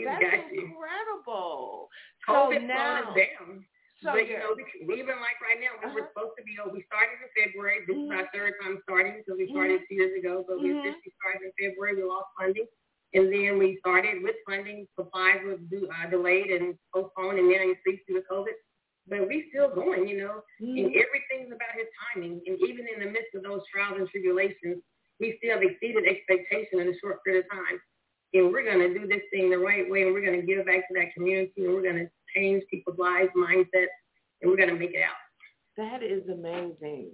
incredible. COVID slowed us down. But, even like right now, we were supposed to be, we started in February. This is our third time starting because we started 2 years ago. So we officially started in February. We lost funding. And then we started with funding. Supplies were delayed and postponed and then increased due to COVID. But we still going, and everything's about His timing. And even in the midst of those trials and tribulations, we still have exceeded expectation in a short period of time. And we're going to do this thing the right way, and we're going to give back to that community, and we're going to change people's lives, mindsets, and we're going to make it out. That is amazing.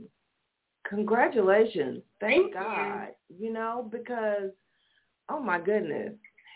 Congratulations. Thank God. Because, oh, my goodness.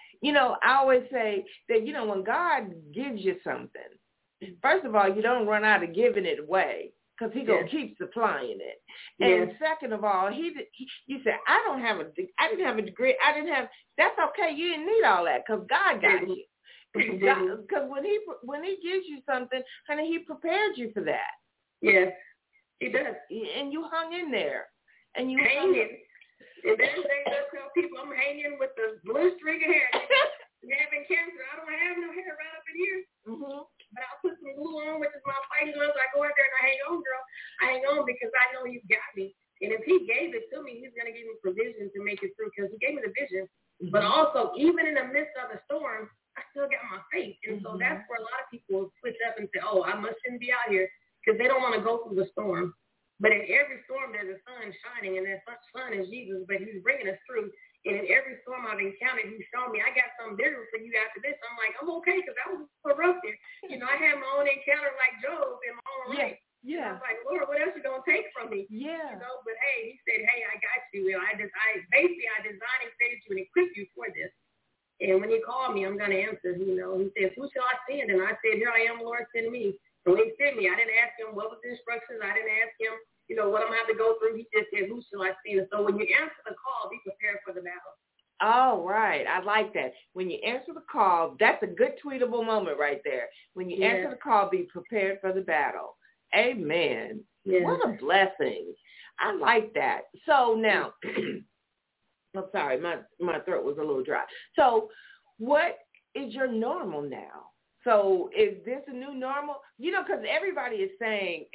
I always say that, when God gives you something, first of all, you don't run out of giving it away because He's going to keep supplying it. And second of all, you said, I didn't have a degree. That's okay. You didn't need all that because God got you. Because when he gives you something, honey, He prepared you for that. Yes, He does. And you hung in there. And you hanging. And then they tell people I'm hanging with the blue string of hair. You're having cancer. I don't have no hair right up in here. Mm-hmm. But I'll put some glue on, which is my fighting gloves. I go out there and I hang on, girl. I hang on because I know He's got me. And if He gave it to me, He's going to give me provision to make it through because He gave me the vision. Mm-hmm. But also, even in the midst of the storm, I still got my faith. And so that's where a lot of people will switch up and say, oh, I shouldn't be out here because they don't want to go through the storm. But in every storm, there's a sun shining, and that sun is Jesus, but He's bringing us through. And in every storm I've encountered, He's shown me, I got something bigger for you after this. I'm like, I'm okay because that was so rough there. I had my own encounter like Job in my own right. Yeah. I was like, Lord, what else you going to take from me? Yeah. But hey, He said, hey, I got you. And I designed and created you and equipped you for this. And when He called me, I'm going to answer. He says, who shall I send? And I said, here I am, Lord, send me. And when He sent me, I didn't ask Him what was the instructions. I didn't ask Him, what I'm going to have to go through. He just said, who shall I send? And so when you answer the call, be prepared for the battle. Oh, right. I like that. When you answer the call, that's a good tweetable moment right there. When you answer the call, be prepared for the battle. Amen. What a blessing. I like that. So now, I'm sorry, my throat was a little dry. So what is your normal now? So is this a new normal? You know, because everybody is saying,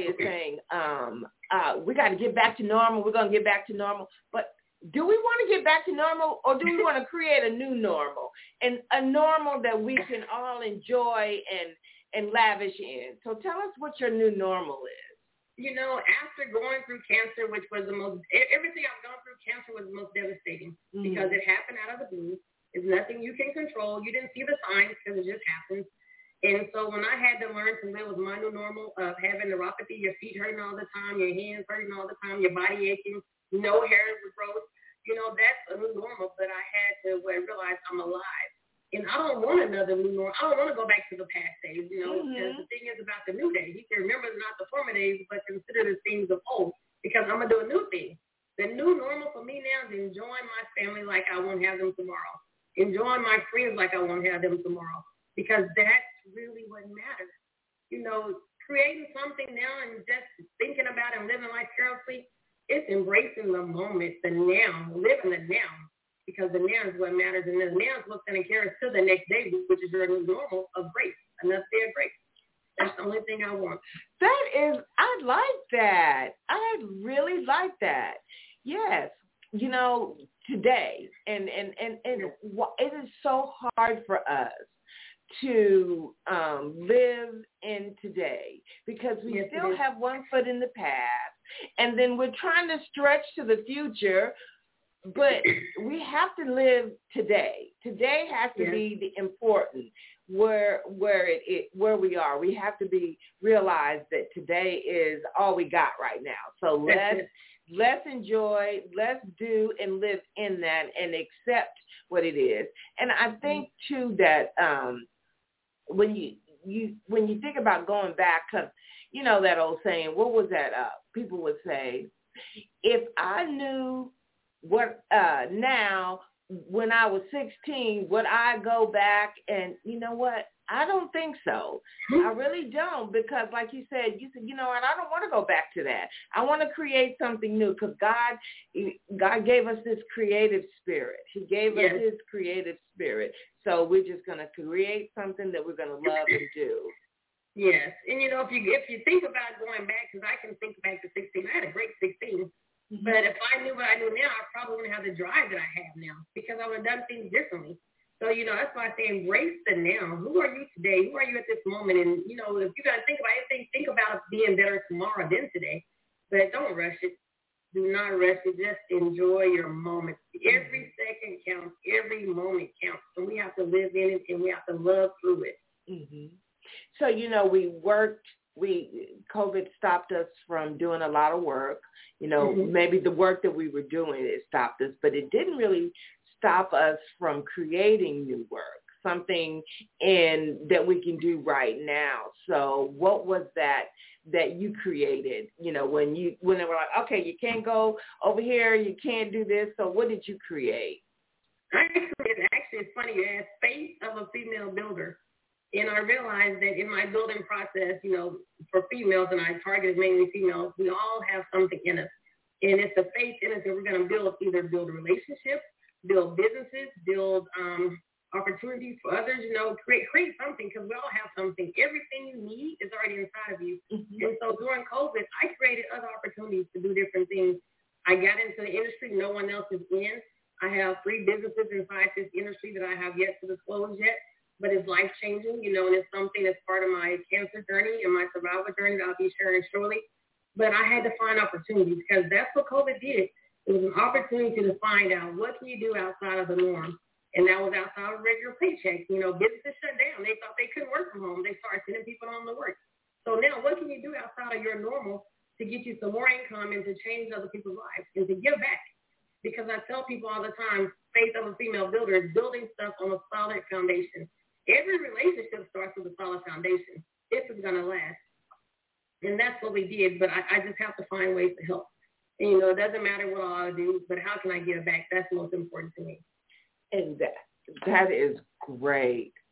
we got to get back to normal. We're going to get back to normal. But do we want to get back to normal, or do we want to create a new normal, and a normal that we can all enjoy and lavish in? So tell us what your new normal is. You know, after going through cancer, which was everything I've gone through, cancer was the most devastating because it happened out of the blue. It's nothing you can control. You didn't see the signs because it just happens. And so when I had to learn to live with my new normal of having neuropathy, your feet hurting all the time, your hands hurting all the time, your body aching, no hair growth, you know, that's a new normal. But I had to realize I'm alive. And I don't want another new normal. I don't want to go back to the past days, you know, because the thing is about the new days. You can remember not the former days, but consider the things of old, because I'm going to do a new thing. The new normal for me now is enjoying my family like I won't have them tomorrow. Enjoying my friends like I won't have them tomorrow, because that's really what matters. You know, creating something now and just thinking about and living life carelessly, it's embracing the moment, the now, living the now, because the now is what matters, and the now is what's going to carry us to the next day, which is your new normal of grace, another day of grace. That's the only thing I want. I like that. I really like that. Yes. You know, today, and it is so hard for us to live in today, because we still have one foot in the past, and then we're trying to stretch to the future, but we have to live today. Today has to be the important where we are. We have to realize that today is all we got right now. So let's enjoy, let's do and live in that and accept what it is. And I think too that when you think about going back, because you know that old saying, what was that? People would say, if I knew what now when I was 16, would I go back? And you know what? I don't think so. I really don't, because like you said, you know what, I don't want to go back to that. I want to create something new, because God gave us this creative spirit. He gave us his creative spirit. So we're just going to create something that we're going to love and do. Yes. And, you know, if you think about going back, because I can think back to 16, I had a great 16. But if I knew what I know now, I probably wouldn't have the drive that I have now, because I would have done things differently. So, you know, that's why I say embrace the now. Who are you today? Who are you at this moment? And, you know, if you got to think about anything, think about being better tomorrow than today. But don't rush it. Do not rush it. Just enjoy your moment. Every second counts. Every moment counts. And we have to live in it, and we have to love through it. So, you know, COVID stopped us from doing a lot of work. You know, maybe the work that we were doing, it stopped us, but it didn't really stop us from creating new work, something that we can do right now. So what was that you created, you know, when they were like, okay, you can't go over here, you can't do this. So what did you create? Actually, it's funny, you asked, Faith of a Female Builder. And I realized that in my building process, you know, for females, and I targeted mainly females, we all have something in us. And it's the faith in us that we're going to either build relationships, build businesses, build opportunities for others, you know, create something, because we all have something. Everything you need is already inside of you. And so during COVID, I created other opportunities to do different things. I got into the industry no one else is in. I have 3 businesses inside this industry that I have yet to disclose yet. But it's life-changing, you know, and it's something that's part of my cancer journey and my survival journey that I'll be sharing shortly. But I had to find opportunities, because that's what COVID did. It was an opportunity to find out what can you do outside of the norm. And that was outside of regular paychecks. You know, businesses shut down. They thought they couldn't work from home. They started sending people home to work. So now what can you do outside of your normal to get you some more income and to change other people's lives and to give back? Because I tell people all the time, Faith of a Female Builder is building stuff on a solid foundation. Every relationship starts with a solid foundation. This is going to last. And that's what we did, but I just have to find ways to help. And, you know, it doesn't matter what all I do, but how can I give back? That's most important to me. And that is great.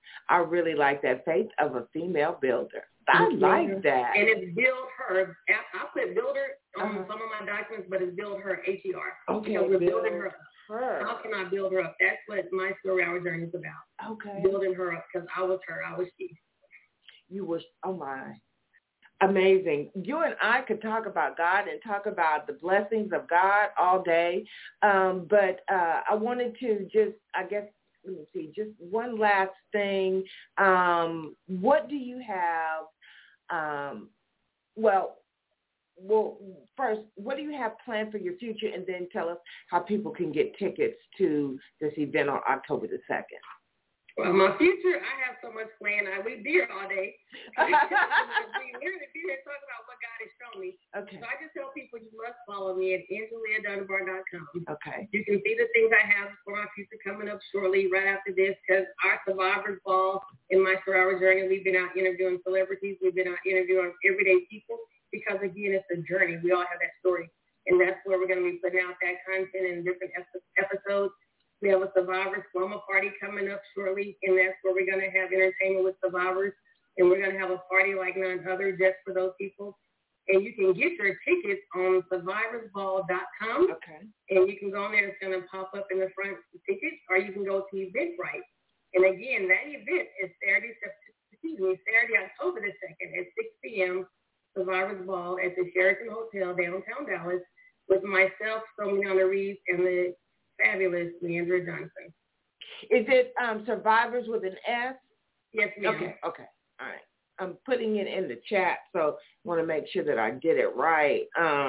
I really like that. Faith of a Female Builder. I like that. And it's Build Her. I put Builder on some of my documents, but it's Build Her, H-E-R. Okay, we're building her up. Her. How can I build her up? That's what my story hour journey is about. Okay. Building her up, because I was her. I was she. You were, oh my. Amazing. You and I could talk about God and talk about the blessings of God all day. But I wanted to just, I guess, let me see, just one last thing. What do you have, well, first, what do you have planned for your future? And then tell us how people can get tickets to this event on October the 2nd. Well, my future, I have so much planned. We be here all day. We literally be here talking about what God has shown me. Okay. So I just tell people you must follow me at AngeliaDunbar.com. Okay. You can see the things I have for my future coming up shortly right after this, because our Survivors Ball in my Survivor Journey, we've been out interviewing celebrities. We've been out interviewing everyday people, because, again, it's a journey. We all have that story. And that's where we're going to be putting out that content in different episodes. We have a Survivors Slumber Party coming up shortly, and that's where we're going to have entertainment with survivors, and we're going to have a party like none other just for those people. And you can get your tickets on survivorsball.com. Okay. And you can go on there. It's going to pop up in the front tickets, or you can go to Eventbrite. And, again, that event is Saturday, October the 2nd at 6 p.m., Survivors Ball at the Sheraton Hotel, downtown Dallas, with myself, Somiana Reeves, and the fabulous Leandra Johnson. Is it Survivors with an S? Yes, ma'am. Okay. All right. I'm putting it in the chat, so I want to make sure that I get it right.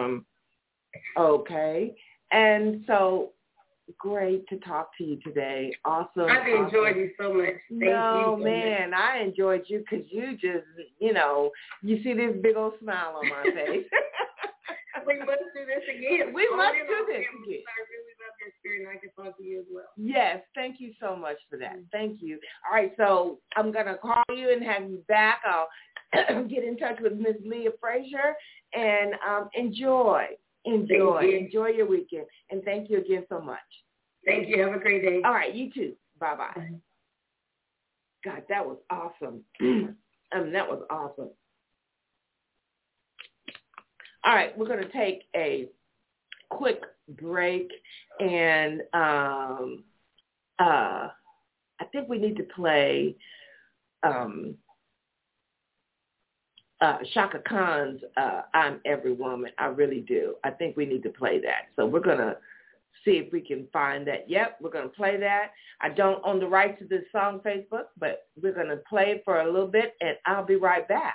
Okay. And so, great to talk to you today. Awesome. I've enjoyed you so much. Thank you so man, much. I enjoyed you because you just, you see this big old smile on my face. We must do this again. We must do this again. I really love your spirit, and I can talk to you as well. Yes, thank you so much for that. Thank you. All right, so I'm going to call you and have you back. I'll get in touch with Ms. Leah Frazier, and enjoy your weekend. And thank you again so much. Thank you. Have a great day. All right, you too. Bye-bye. Bye. God, that was awesome. That was awesome. All right, we're going to take a quick break, and I think we need to play Shaka Khan's I'm Every Woman. I really do. I think we need to play that. So we're going to see if we can find that. Yep, we're going to play that. I don't own the rights to this song, Facebook, but we're going to play it for a little bit, and I'll be right back.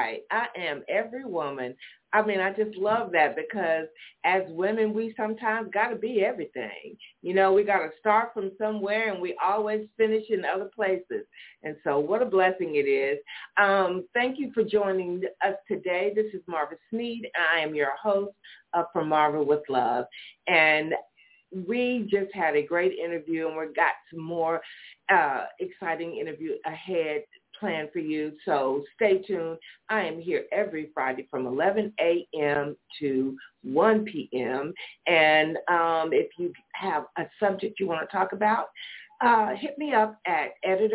right. I am every woman. I mean, I just love that because as women, we sometimes got to be everything. You know, we got to start from somewhere and we always finish in other places. And so what a blessing it is. Thank you for joining us today. This is Marva Sneed, and I am your host from Marva with Love. And we just had a great interview, and we've got some more exciting interview ahead planned for you. So stay tuned. I am here every Friday from 11 a.m. to 1 p.m. And if you have a subject you want to talk about, hit me up at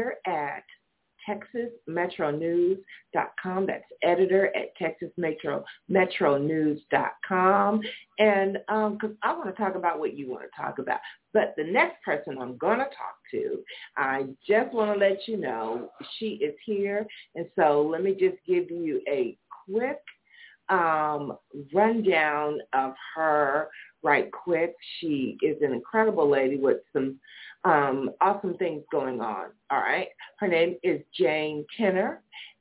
editor@TexasMetroNews.com. That's editor@TexasMetroNews.com. And because I want to talk about what you want to talk about. But the next person I'm going to talk to, I just want to let you know she is here. And so let me just give you a quick rundown of her right quick. She is an incredible lady with some awesome things going on. All right. Her name is Jane Tenner.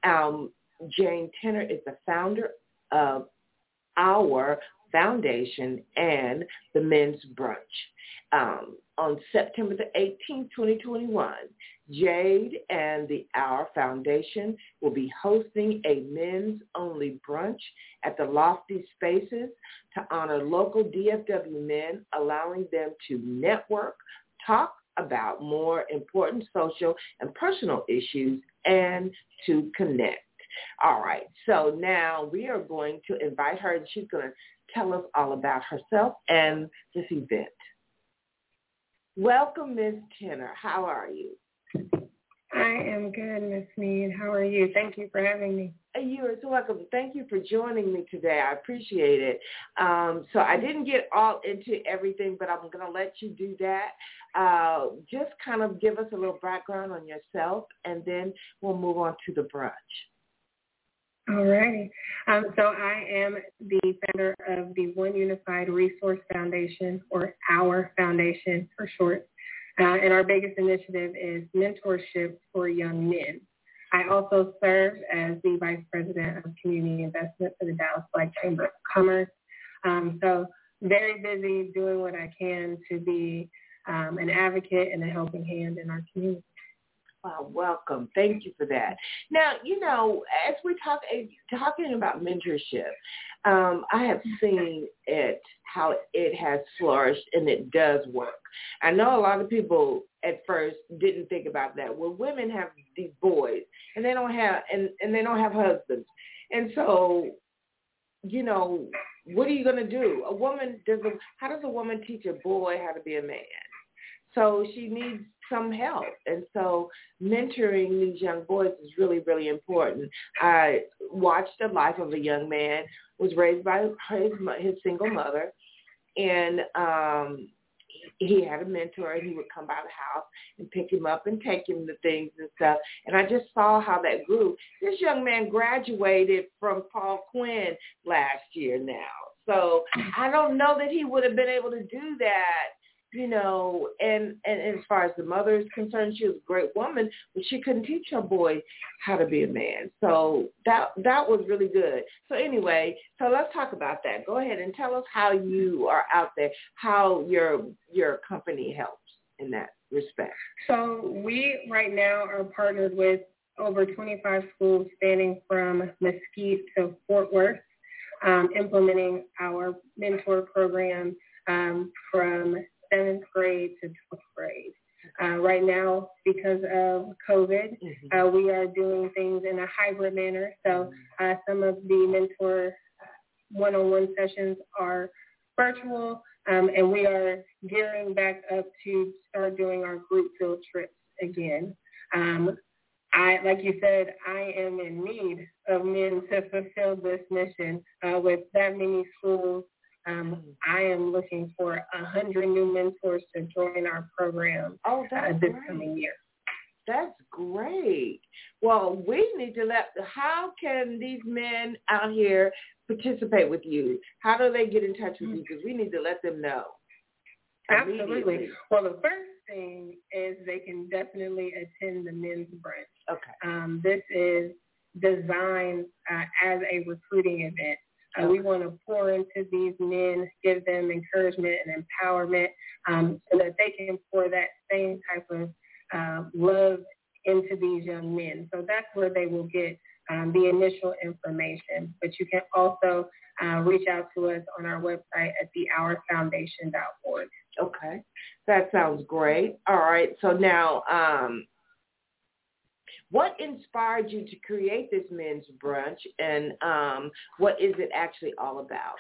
Jane Tenner is the founder of Our Foundation and the Men's Brunch. On September the 18th, 2021, Jade and the Our Foundation will be hosting a men's-only brunch at the Lofty Spaces to honor local DFW men, allowing them to network, talk about more important social and personal issues, and to connect. All right, so now we are going to invite her, and she's going to tell us all about herself and this event. Welcome, Ms. Tenner. How are you? I am good, Ms. Mead. How are you? Thank you for having me. You are so welcome. Thank you for joining me today. I appreciate it. So I didn't get all into everything, but I'm going to let you do that. Just kind of give us a little background on yourself, and then we'll move on to the brunch. All righty. So I am the founder of the One Unified Resource Foundation, or Our Foundation for short. And our biggest initiative is mentorship for young men. I also serve as the Vice President of Community Investment for the Dallas-Fort Chamber of Commerce. So very busy doing what I can to be an advocate and a helping hand in our community. Wow, welcome. Thank you for that. Now, you know, as we're talking about mentorship, I have seen how it has flourished, and it does work. I know a lot of people at first didn't think about that. Well, women have these boys, and they don't have husbands, and so, you know, what are you going to do? How does a woman teach a boy how to be a man? So she needs some help. And so mentoring these young boys is really, really important. I watched the life of a young man, was raised by his single mother, and he had a mentor, and he would come by the house and pick him up and take him to things and stuff. And I just saw how that grew. This young man graduated from Paul Quinn last year now. So I don't know that he would have been able to do that, you know, and as far as the mother is concerned, she was a great woman, but she couldn't teach her boy how to be a man. So that was really good. So anyway, so let's talk about that. Go ahead and tell us how you are out there, how your company helps in that respect. So we right now are partnered with over 25 schools spanning from Mesquite to Fort Worth, implementing our mentor program from 7th grade to 12th grade. Right now, because of COVID, we are doing things in a hybrid manner. So some of the mentor one-on-one sessions are virtual, and we are gearing back up to start doing our group field trips again. Like you said, I am in need of men to fulfill this mission. With that many schools, I am looking for 100 new mentors to join our program this coming year. That's great. Well, we need to how can these men out here participate with you? How do they get in touch with you? Because we need to let them know. Absolutely. Well, the first thing is they can definitely attend the men's brunch. Okay. This is designed as a recruiting event. We want to pour into these men, give them encouragement and empowerment so that they can pour that same type of love into these young men. So that's where they will get the initial information. But you can also reach out to us on our website at thehourfoundation.org. Okay. That sounds great. All right. So now, what inspired you to create this men's brunch, and what is it actually all about?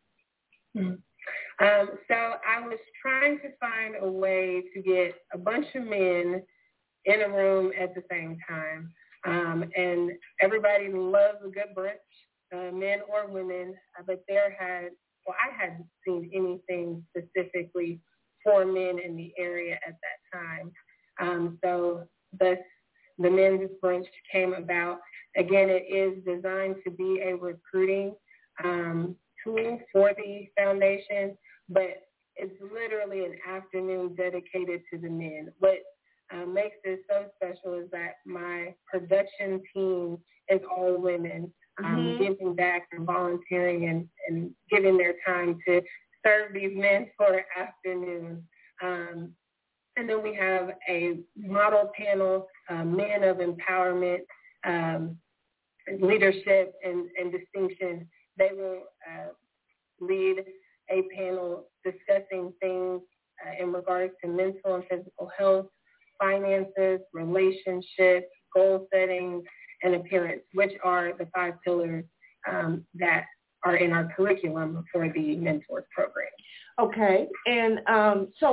So I was trying to find a way to get a bunch of men in a room at the same time. And everybody loves a good brunch, men or women, but I hadn't seen anything specifically for men in the area at that time. So the men's brunch came about. Again, it is designed to be a recruiting tool for the foundation, but it's literally an afternoon dedicated to the men. What makes this so special is that my production team is all women, giving back and volunteering and giving their time to serve these men for an afternoon. And then we have a model panel, men of empowerment, leadership, and distinction. They will lead a panel discussing things in regards to mental and physical health, finances, relationships, goal setting, and appearance, which are the 5 pillars that are in our curriculum for the Mentors program. Okay. And so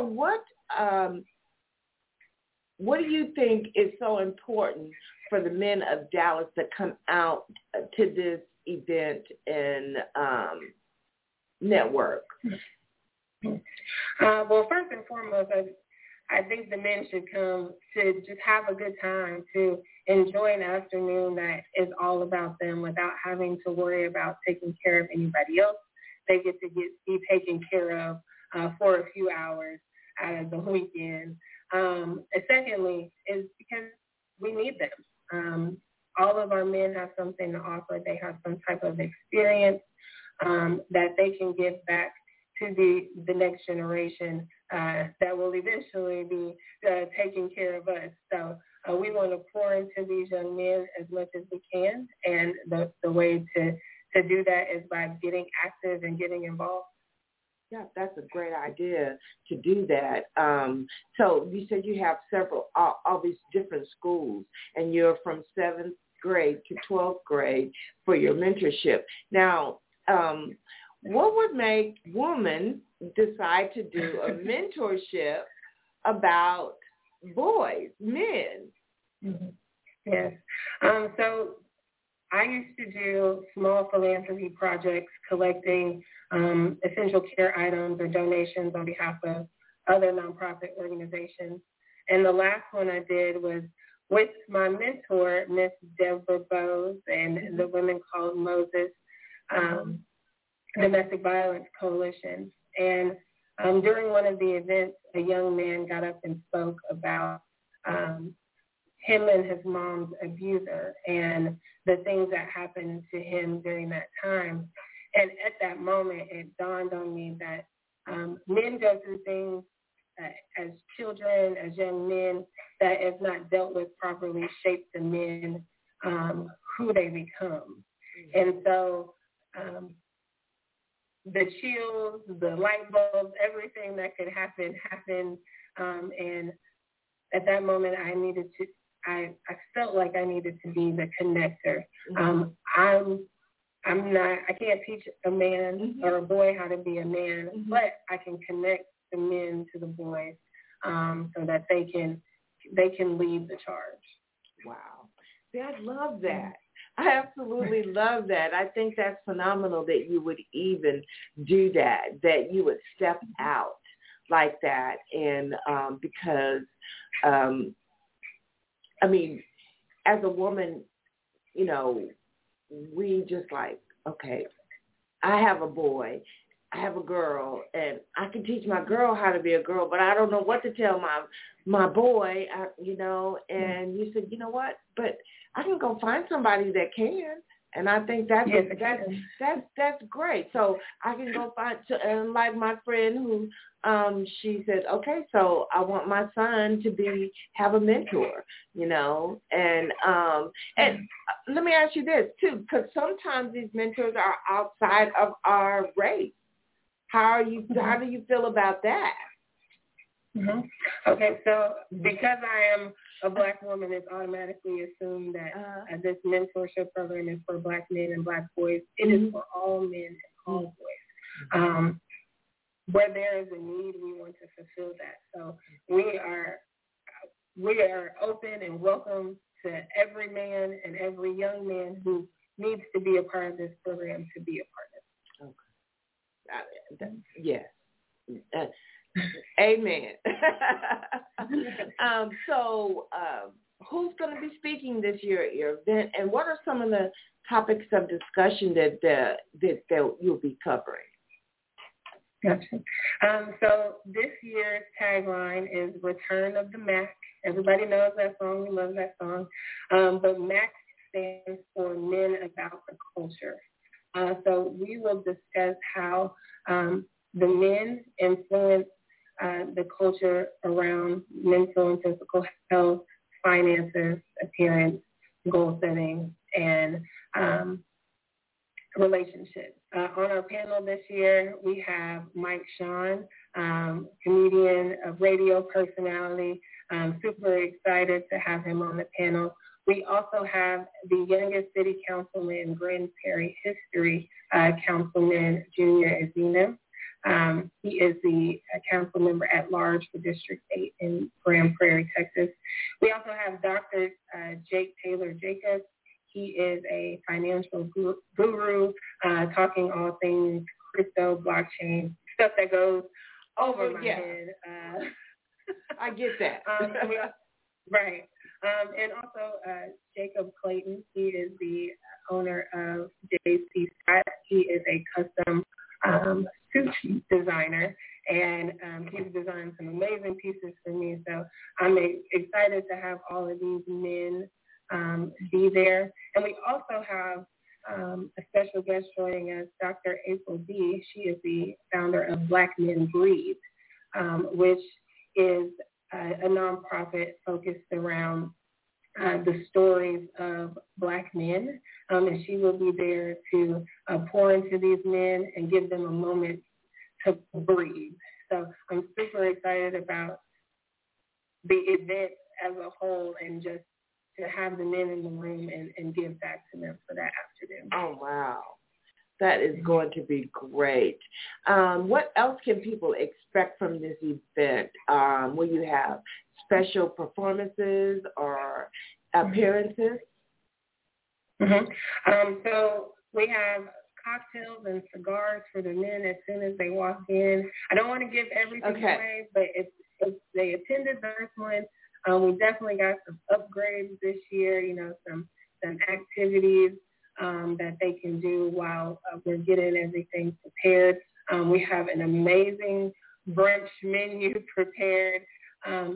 what do you think is so important for the men of Dallas that come out to this event and network? Well, first and foremost, I think the men should come to just have a good time, to enjoy an afternoon that is all about them without having to worry about taking care of anybody else. They get to be taken care of for a few hours out of the weekend. And secondly, is because we need them. All of our men have something to offer. They have some type of experience that they can give back to the next generation that will eventually be taking care of us. So we want to pour into these young men as much as we can, and the way to do that is by getting active and getting involved. Yeah, that's a great idea to do that. So you said you have all these different schools, and you're from 7th grade to 12th grade for your mentorship. Now, what would make women decide to do a mentorship about boys, men? Mm-hmm. Yes. So I used to do small philanthropy projects collecting essential care items or donations on behalf of other nonprofit organizations. And the last one I did was with my mentor, Miss Deborah Bowes, and the Women Called Moses Domestic Violence Coalition. And during one of the events, a young man got up and spoke about him and his mom's abuser and the things that happened to him during that time. And at that moment, it dawned on me that men go through things as children, as young men, that if not dealt with properly, shape the men who they become. And so the chills, the light bulbs, everything that could happen happened. And at that moment, I felt like I needed to be the connector. I can't teach a man or a boy how to be a man, but I can connect the men to the boys so that they can lead the charge. Wow. See, I love that. I absolutely love that. I think that's phenomenal that you would even do that you would step out like that. And because, I mean, as a woman, you know, we just like, okay, I have a boy. I have a girl, and I can teach my girl how to be a girl, but I don't know what to tell my boy, and you said, you know what, but I can go find somebody that can. And I think that's great. So I can go find, and like my friend who, she said, okay, so I want my son to have a mentor, and let me ask you this too, because sometimes these mentors are outside of our race. How do you feel about that? Mm-hmm. Okay, so because I am a Black woman, it's automatically assumed that this mentorship program is for Black men and Black boys. It is for all men and all boys. Where there is a need, we want to fulfill that. So we are open and welcome to every man and every young man who needs to be a part of this program to be a part of it. Okay. Yes. Amen. So who's going to be speaking this year at your event, and what are some of the topics of discussion that you'll be covering? Gotcha. So this year's tagline is Return of the Mac. Everybody knows that song. We love that song. But MAC stands for Men About the Culture. So we will discuss how the men influence the culture around mental and physical health, finances, appearance, goal setting, and relationships. On our panel this year, we have Mike Sean, comedian, a radio personality. Super excited to have him on the panel. We also have the youngest city councilman in Grand Prairie history, Councilman Junior Ezina. He is the council member at large for District 8 in Grand Prairie, Texas. We also have Dr. Jake Taylor Jacobs. He is a financial guru, talking all things crypto, blockchain, stuff that goes over my head. I get that. Right. And also Jacob Clayton. He is the owner of JC Scott. He is a custom suit designer, and he's designed some amazing pieces for me. So I'm excited to have all of these men be there. And we also have a special guest joining us, Dr. April B. She is the founder of Black Men Breathe, which is a nonprofit focused around the stories of Black men, and she will be there to pour into these men and give them a moment to breathe. So I'm super excited about the event as a whole, and just to have the men in the room and give back to them for that afternoon. Oh, wow. That is going to be great. What else can people expect from this event? Will you have special performances or appearances? Mm-hmm. So we have cocktails and cigars for the men as soon as they walk in. I don't want to give everything away, but if they attended the first one, we definitely got some upgrades this year, some activities that they can do while we're getting everything prepared. We have an amazing brunch menu prepared, and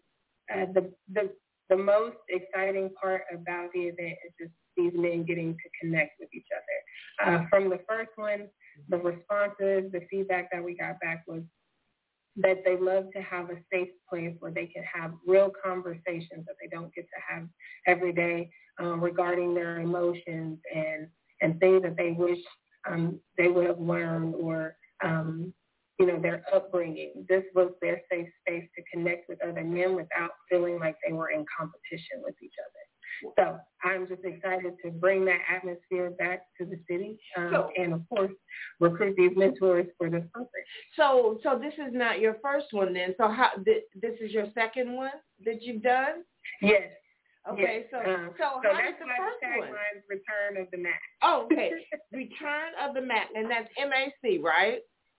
the most exciting part about the event is just these men getting to connect with each other. From the first one, the responses, the feedback that we got back was that they love to have a safe place where they can have real conversations that they don't get to have every day regarding their emotions and things that they wish they would have learned, or their upbringing. This was their safe space to connect with other men without feeling like they were in competition with each other. So I'm just excited to bring that atmosphere back to the city, and of course recruit these mentors for this program. So this is not your first one then. So this is your second one that you've done? Yes. Okay, yes. So how that's did the why first the one? tagline, Return of the Mac. Oh, okay. Return of the Mac, and that's MAC, right?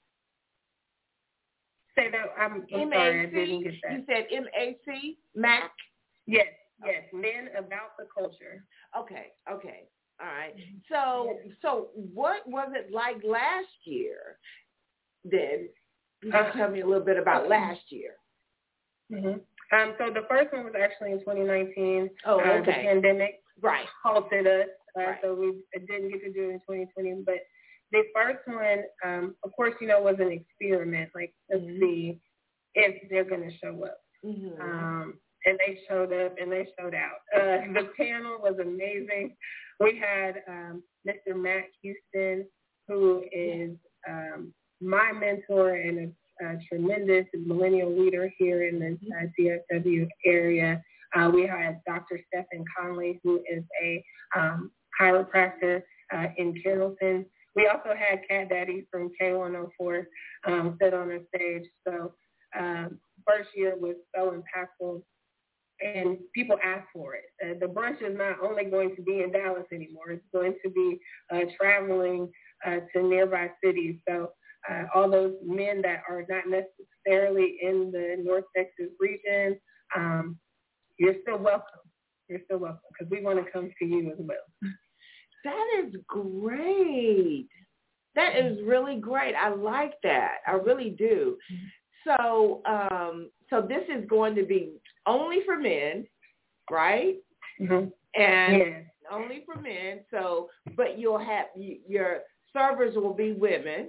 Say that. I'm sorry, I didn't get that. You said MAC, Mac? Yes, Men About the Culture. Okay, all right. So what was it like last year? then. You can tell me a little bit about last year. Mm-hmm. So the first one was actually in 2019. Oh, okay. The pandemic halted us, so we didn't get to do it in 2020. But the first one, of course, was an experiment. Like, let's see if they're going to show up. Mm-hmm. And they showed up and they showed out. The panel was amazing. We had Mr. Matt Houston, who is my mentor and a tremendous millennial leader here in the DFW area. We had Dr. Stephen Conley, who is a chiropractor in Carrollton. We also had Cat Daddy from K104 sit on our stage. So first year was so impactful, and people asked for it. The brunch is not only going to be in Dallas anymore. It's going to be traveling to nearby cities. So all those men that are not necessarily in the North Texas region, you're still welcome. You're still welcome, because we want to come to you as well. That is great. That is really great. I like that. I really do. So, so this is going to be only for men, right? Mm-hmm. And only for men. So, but you'll have your servers will be women.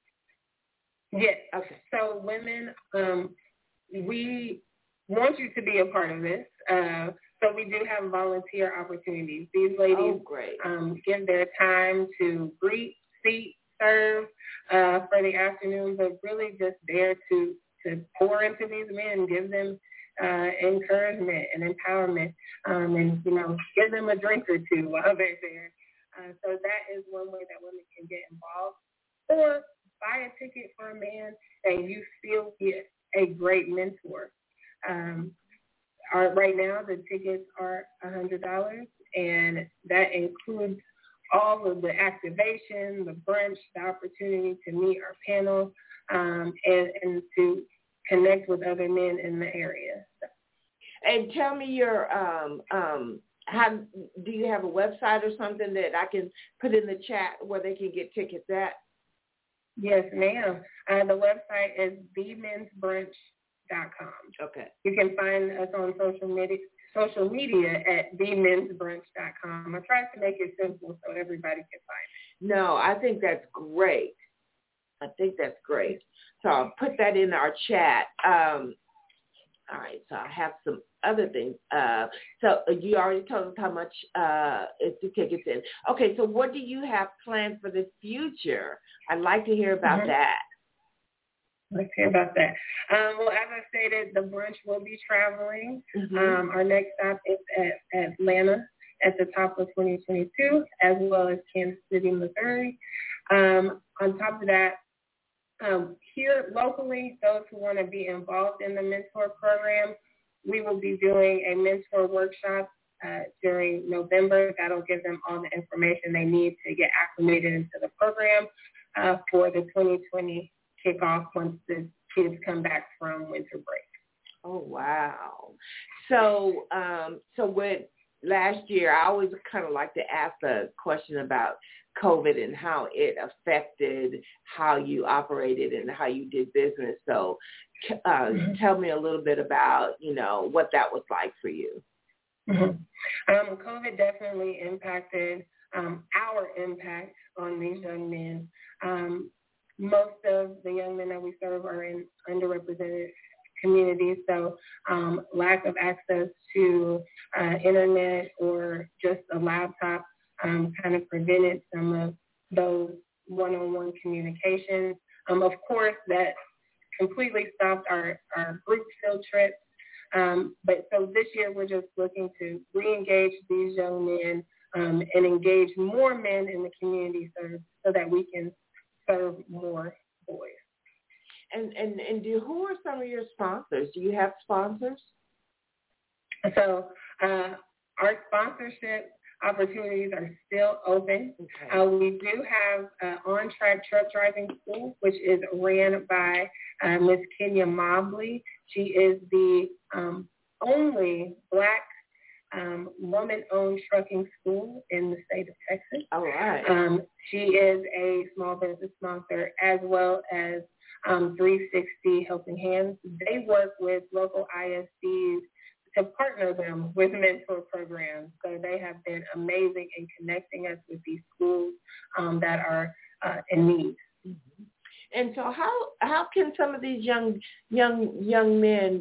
Yes. Okay. So women, we want you to be a part of this. So we do have volunteer opportunities. These ladies give their time to greet, seat, serve for the afternoon, but really just there to pour into these men, give them encouragement and empowerment, and give them a drink or two while they're there. So that is one way that women can get involved. Or buy a ticket for a man and you still get a great mentor. Right now, the tickets are $100, and that includes all of the activation, the brunch, the opportunity to meet our panel, and to connect with other men in the area. So. And tell me your how do you have a website or something that I can put in the chat where they can get tickets at? Yes, ma'am. The website is themensbrunch.com. Okay. You can find us on social media at themensbrunch.com. I tried to make it simple so everybody can find it. No, I think that's great. So I'll put that in our chat. All right, so I have some other things. So you already told us how much is the tickets in. Okay, so what do you have planned for the future? I'd like to hear about that. Let's hear about that. Well, as I stated, the brunch will be traveling. Our next stop is at Atlanta at the top of 2022, as well as Kansas City, Missouri. On top of that, here locally, those who want to be involved in the mentor program, we will be doing a mentor workshop during November. That'll give them all the information they need to get acclimated into the program for the 2020 kickoff once the kids come back from winter break. Oh, wow. So, so with last year, I always kind of like to ask a question about COVID and how it affected how you operated and how you did business. So tell me a little bit about, what that was like for you. COVID definitely impacted our impact on these young men. Most of the young men that we serve are in underrepresented communities, so lack of access to internet or just a laptop kind of prevented some of those one-on-one communications. Of course, that completely stopped our group field trips. But so this year, we're just looking to re-engage these young men and engage more men in the community so that we can serve more boys. And who are some of your sponsors? Do you have sponsors? So our sponsorship opportunities are still open. Okay. We do have On Track Truck Driving School, which is ran by Miss Kenya Mobley. She is the only Black woman-owned trucking school in the state of Texas. All right. She is a small business sponsor as well as 360 Helping Hands. They work with local ISDs to partner them with mentor programs. So they have been amazing in connecting us with these schools that are in need. Mm-hmm. And so how can some of these young men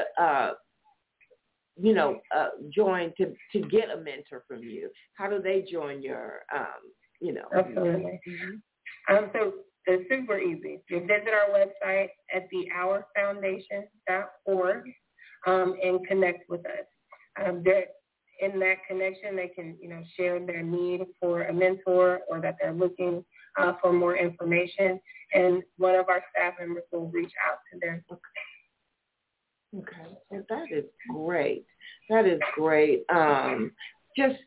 join to get a mentor from you? How do they join your Absolutely. Mm-hmm. So it's super easy. You visit our website at thehourfoundation.org and connect with us. In that connection, they can, share their need for a mentor or that they're looking for more information, and one of our staff members will reach out to them. Okay. Well, that is great. That is great. I just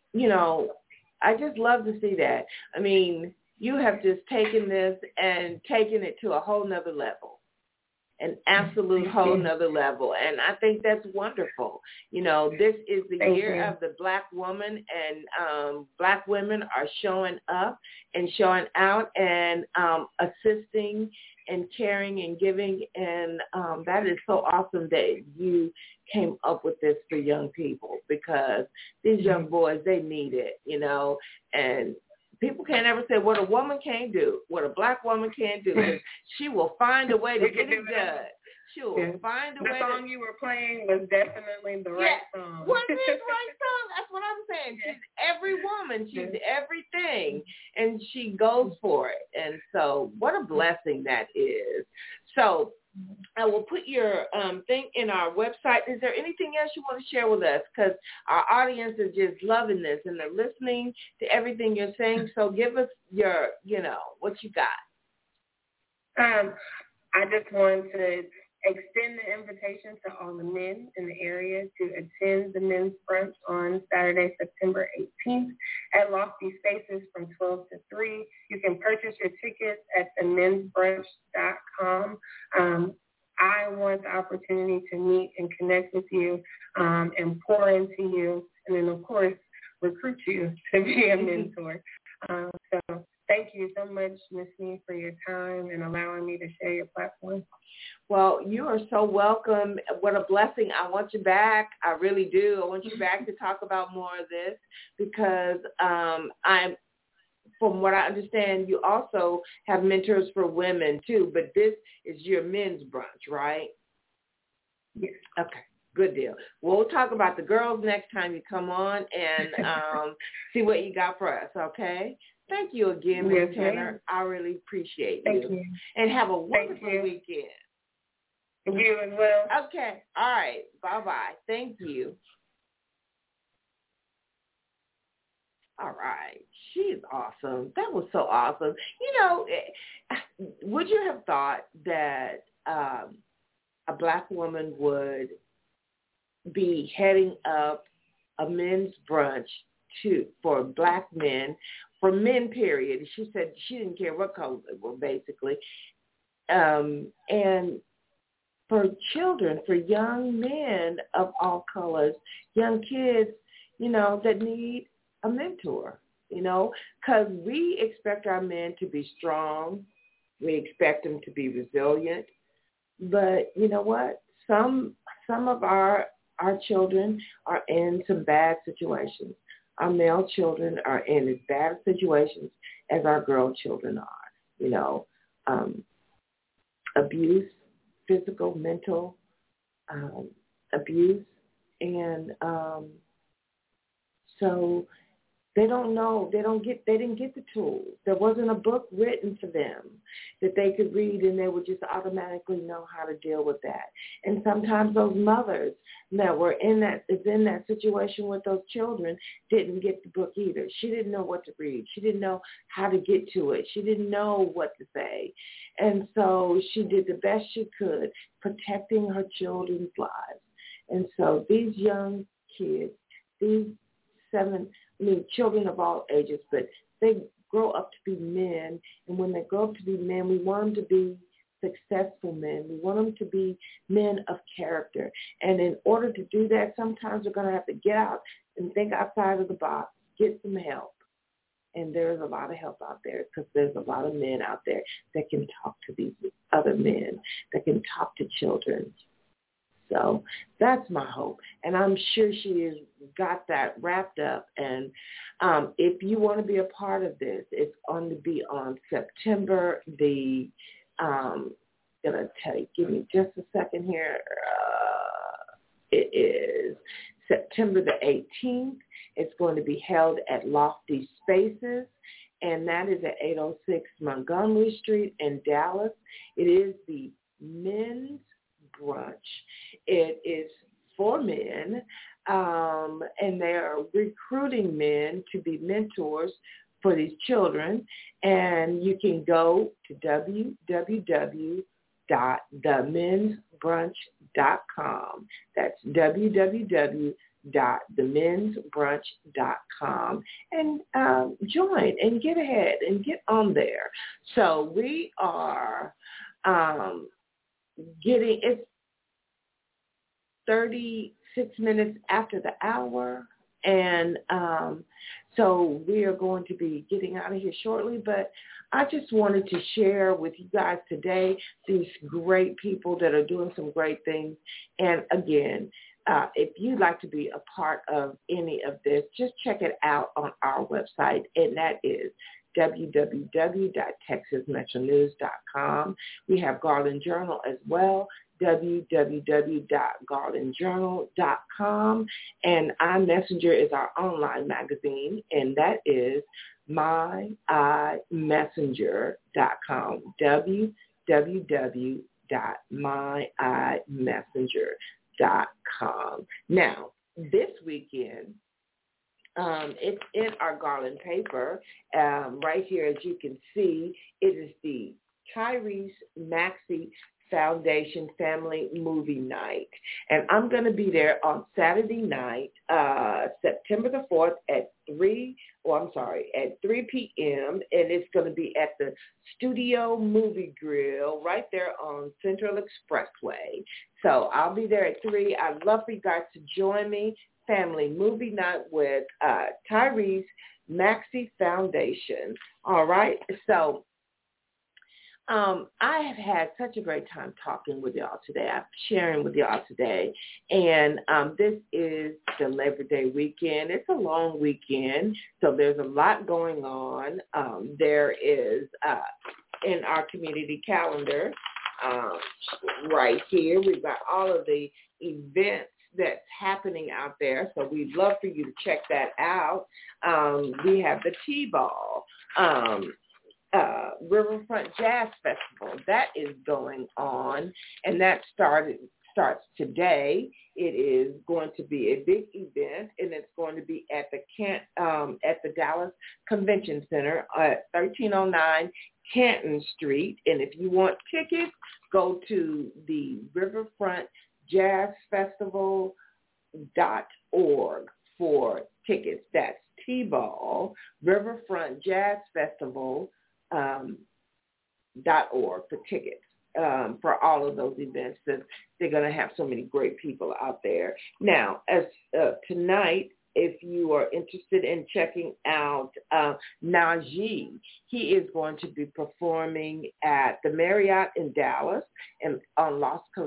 love to see that. I mean, you have just taken this and taken it to a whole nother level. An absolute whole nother level. And I think that's wonderful. This is the year of the Black woman, and Black women are showing up and showing out and assisting and caring and giving. And that is so awesome that you came up with this for young people, because these young boys, they need it, and people can't ever say what a woman can't do, what a Black woman can't do. She will find a way to get it done. She will find a way. The song you were playing was definitely the right song. Wasn't it the right song? That's what I'm saying. She's every woman. She's everything, and she goes for it. And so what a blessing that is. So I will put your thing in our website. Is there anything else you want to share with us? Because our audience is just loving this, and they're listening to everything you're saying. So give us your, what you got. I just want to extend the invitation to all the men in the area to attend the men's brunch on Saturday, September 18th at Lofty Spaces from 12 to 3. You can purchase your tickets at themensbrunch.com. I want the opportunity to meet and connect with you and pour into you, and then, of course, recruit you to be a mentor. So thank you so much, Ms. Nee, for your time and allowing me to share your platform. Well, you are so welcome. What a blessing. I want you back. I really do. I want you back to talk about more of this, because from what I understand, you also have mentors for women too, but this is your men's brunch, right? Yes. Okay. Good deal. We'll talk about the girls next time you come on and see what you got for us, okay? Thank you again, Ms. Tanner. I really appreciate you. Thank you. And have a wonderful weekend. You as well. Okay. All right. Bye-bye. Thank you. All right. She's awesome. That was so awesome. Would you have thought that a Black woman would be heading up a men's brunch for Black men, for men, period? She said she didn't care what color they were, basically. And for children, for young men of all colors, young kids, that need a mentor, because we expect our men to be strong. We expect them to be resilient. But you know what? Some of our children are in some bad situations. Our male children are in as bad situations as our girl children are, abuse, physical, mental abuse. And so they don't know, they didn't get the tools. There wasn't a book written for them that they could read, and they would just automatically know how to deal with that. And sometimes those mothers that were in that situation with those children didn't get the book either. She didn't know what to read. She didn't know how to get to it. She didn't know what to say. And so she did the best she could, protecting her children's lives. And so these young kids, these children of all ages, but they grow up to be men. And when they grow up to be men, we want them to be successful men. We want them to be men of character. And in order to do that, sometimes we're going to have to get out and think outside of the box, get some help. And there's a lot of help out there because there's a lot of men out there that can talk to these other men, that can talk to children. So that's my hope. And I'm sure she has got that wrapped up. And if you want to be a part of this, it's going to be on September the, I'm going to tell you, give me just a second here. It is September the 18th. It's going to be held at Lofty Spaces, and that is at 806 Montgomery Street in Dallas. It is the men's brunch. It is for men, and they are recruiting men to be mentors for these children. And you can go to www.themensbrunch.com. That's www.themensbrunch.com and join and get ahead and get on there. So we are it's 36 minutes after the hour, and so we are going to be getting out of here shortly, but I just wanted to share with you guys today these great people that are doing some great things. And again, if you'd like to be a part of any of this, just check it out on our website, and that is www.texasmetronews.com. We have Garland Journal as well, www.garlandjournal.com. And iMessenger is our online magazine, and that is myiMessenger.com, www.myiMessenger.com. Now, this weekend, it's in our Garland paper. Right here, as you can see, it is the Tyrese Maxey Foundation Family Movie Night. And I'm going to be there on Saturday night, September the 4th at 3 p.m. And it's going to be at the Studio Movie Grill right there on Central Expressway. So I'll be there at 3. I'd love for you guys to join me. Family Movie Night with Tyrese Maxey Foundation. All right. So I have had such a great time talking with y'all today. I'm sharing with y'all today. And this is the Labor Day weekend. It's a long weekend, so there's a lot going on. There is, in our community calendar, right here, we've got all of the events that's happening out there, so we'd love for you to check that out. We have the T-Ball, Riverfront Jazz Festival. That is going on, and that starts today. It is going to be a big event, and it's going to be at the Dallas Convention Center at 1309 Canton Street. And if you want tickets, go to the Riverfront JazzFestival.org for tickets. That's T-Ball, Riverfront Jazz Festival.org for tickets for all of those events. That they're going to have so many great people out there. Now, as tonight, if you are interested in checking out Najee, he is going to be performing at the Marriott in Dallas and on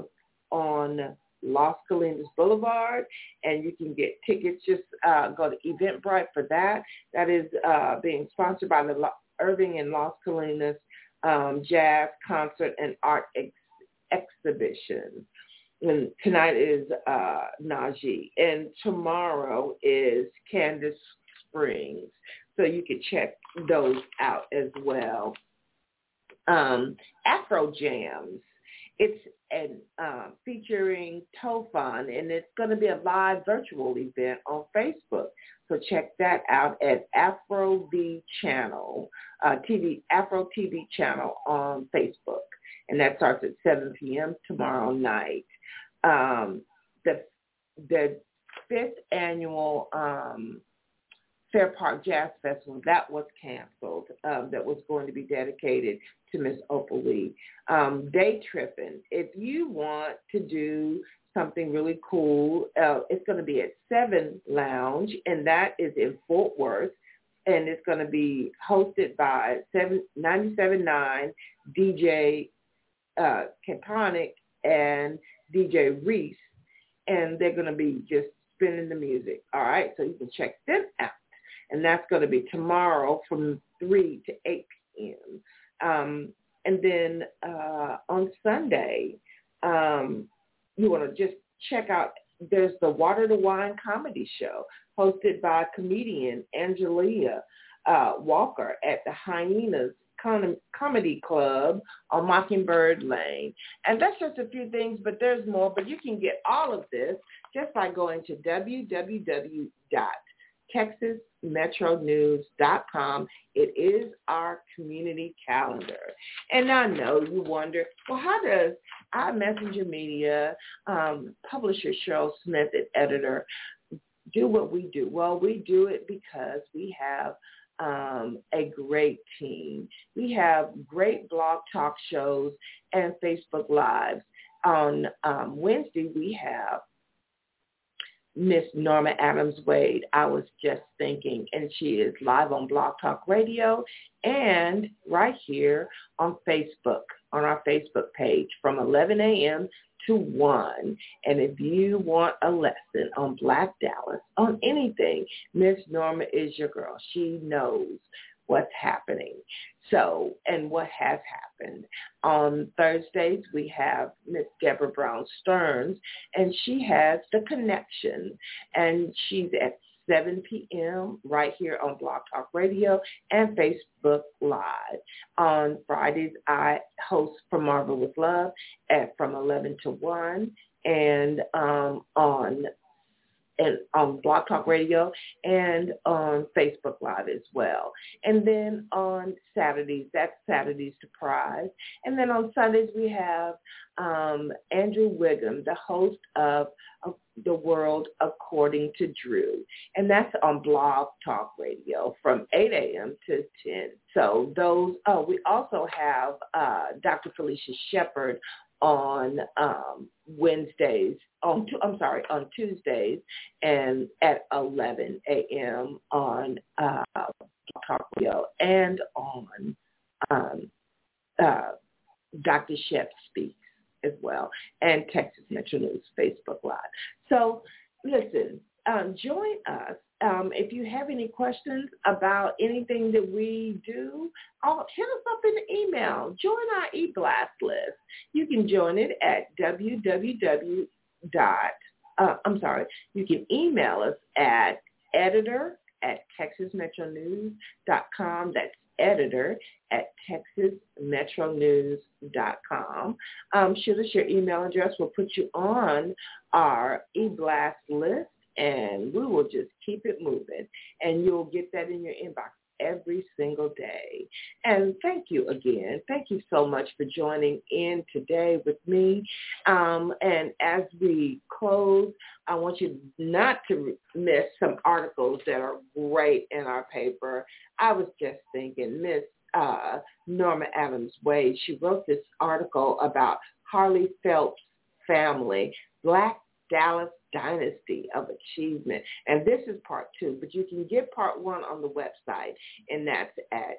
Las Colinas Boulevard, and you can get tickets. Just go to Eventbrite for that. That is being sponsored by the Irving and Las Colinas Jazz Concert and Art Exhibition. And tonight is Najee, and tomorrow is Candace Springs. So you can check those out as well. Afro Jams. It's featuring Tofan, and it's going to be a live virtual event on Facebook. So check that out at Afro V Channel, Afro TV channel on Facebook. And that starts at 7 p.m. tomorrow night. The 5th annual Fair Park Jazz Festival, that was canceled. That was going to be dedicated to Miss Opal Lee. Day tripping. If you want to do something really cool, it's going to be at 7 Lounge, and that is in Fort Worth. and it's going to be hosted by 97.9 DJ Caponic and DJ Reese, and they're going to be just spinning the music. All right, so you can check them out, and that's going to be tomorrow from 3 to 8 p.m. And then on Sunday, you want to just check out, there's the Water to Wine comedy show hosted by comedian Angelia Walker at the Hyenas Comedy Club on Mockingbird Lane. And that's just a few things, but there's more. But you can get all of this just by going to www.texasmetronews.com. It is our community calendar. And I know you wonder, well, how does our Messenger Media publisher Cheryl Smith and editor do what we do? Well, we do it because we have a great team. We have great blog talk shows and Facebook Lives. On Wednesday, we have Miss Norma Adams-Wade, I was just thinking, and she is live on Blog Talk Radio and right here on Facebook, on our Facebook page from 11 a.m. to 1. And if you want a lesson on Black Dallas, on anything, Miss Norma is your girl. She knows what's happening. So, and what has happened. On Thursdays, we have Miss Deborah Brown Stearns, and she has The Connection, and she's at 7 p.m. right here on Blog Talk Radio and Facebook Live. On Fridays, I host From Marvel with Love from 11 to 1, and on Blog Talk Radio and on Facebook Live as well. And then on Saturdays, that's Saturday's Surprise. And then on Sundays, we have Andrew Wiggum, the host of The World According to Drew. And that's on Blog Talk Radio from 8 a.m. to 10. So those, we also have Dr. Felicia Shepard on Wednesdays, on Tuesdays, and at 11 a.m. on Talk Radio, and on Dr. Shep Speaks as well, and Texas Metro News Facebook Live. So listen, join us. If you have any questions about anything that we do, hit us up in the email. Join our e-blast list. You can join it at you can email us at editor@texasmetronews.com. That's editor@texasmetronews.com. Shoot us your email address. We'll put you on our e-blast list, and we will just keep it moving. And you'll get that in your inbox every single day. And thank you again. Thank you so much for joining in today with me. And as we close, I want you not to miss some articles that are great in our paper. I was just thinking, Miss Norma Adams-Wade, she wrote this article about Harley Phelps' family, Black Dallas Dynasty of Achievement. And this is part 2, but you can get part 1 on the website, and that's at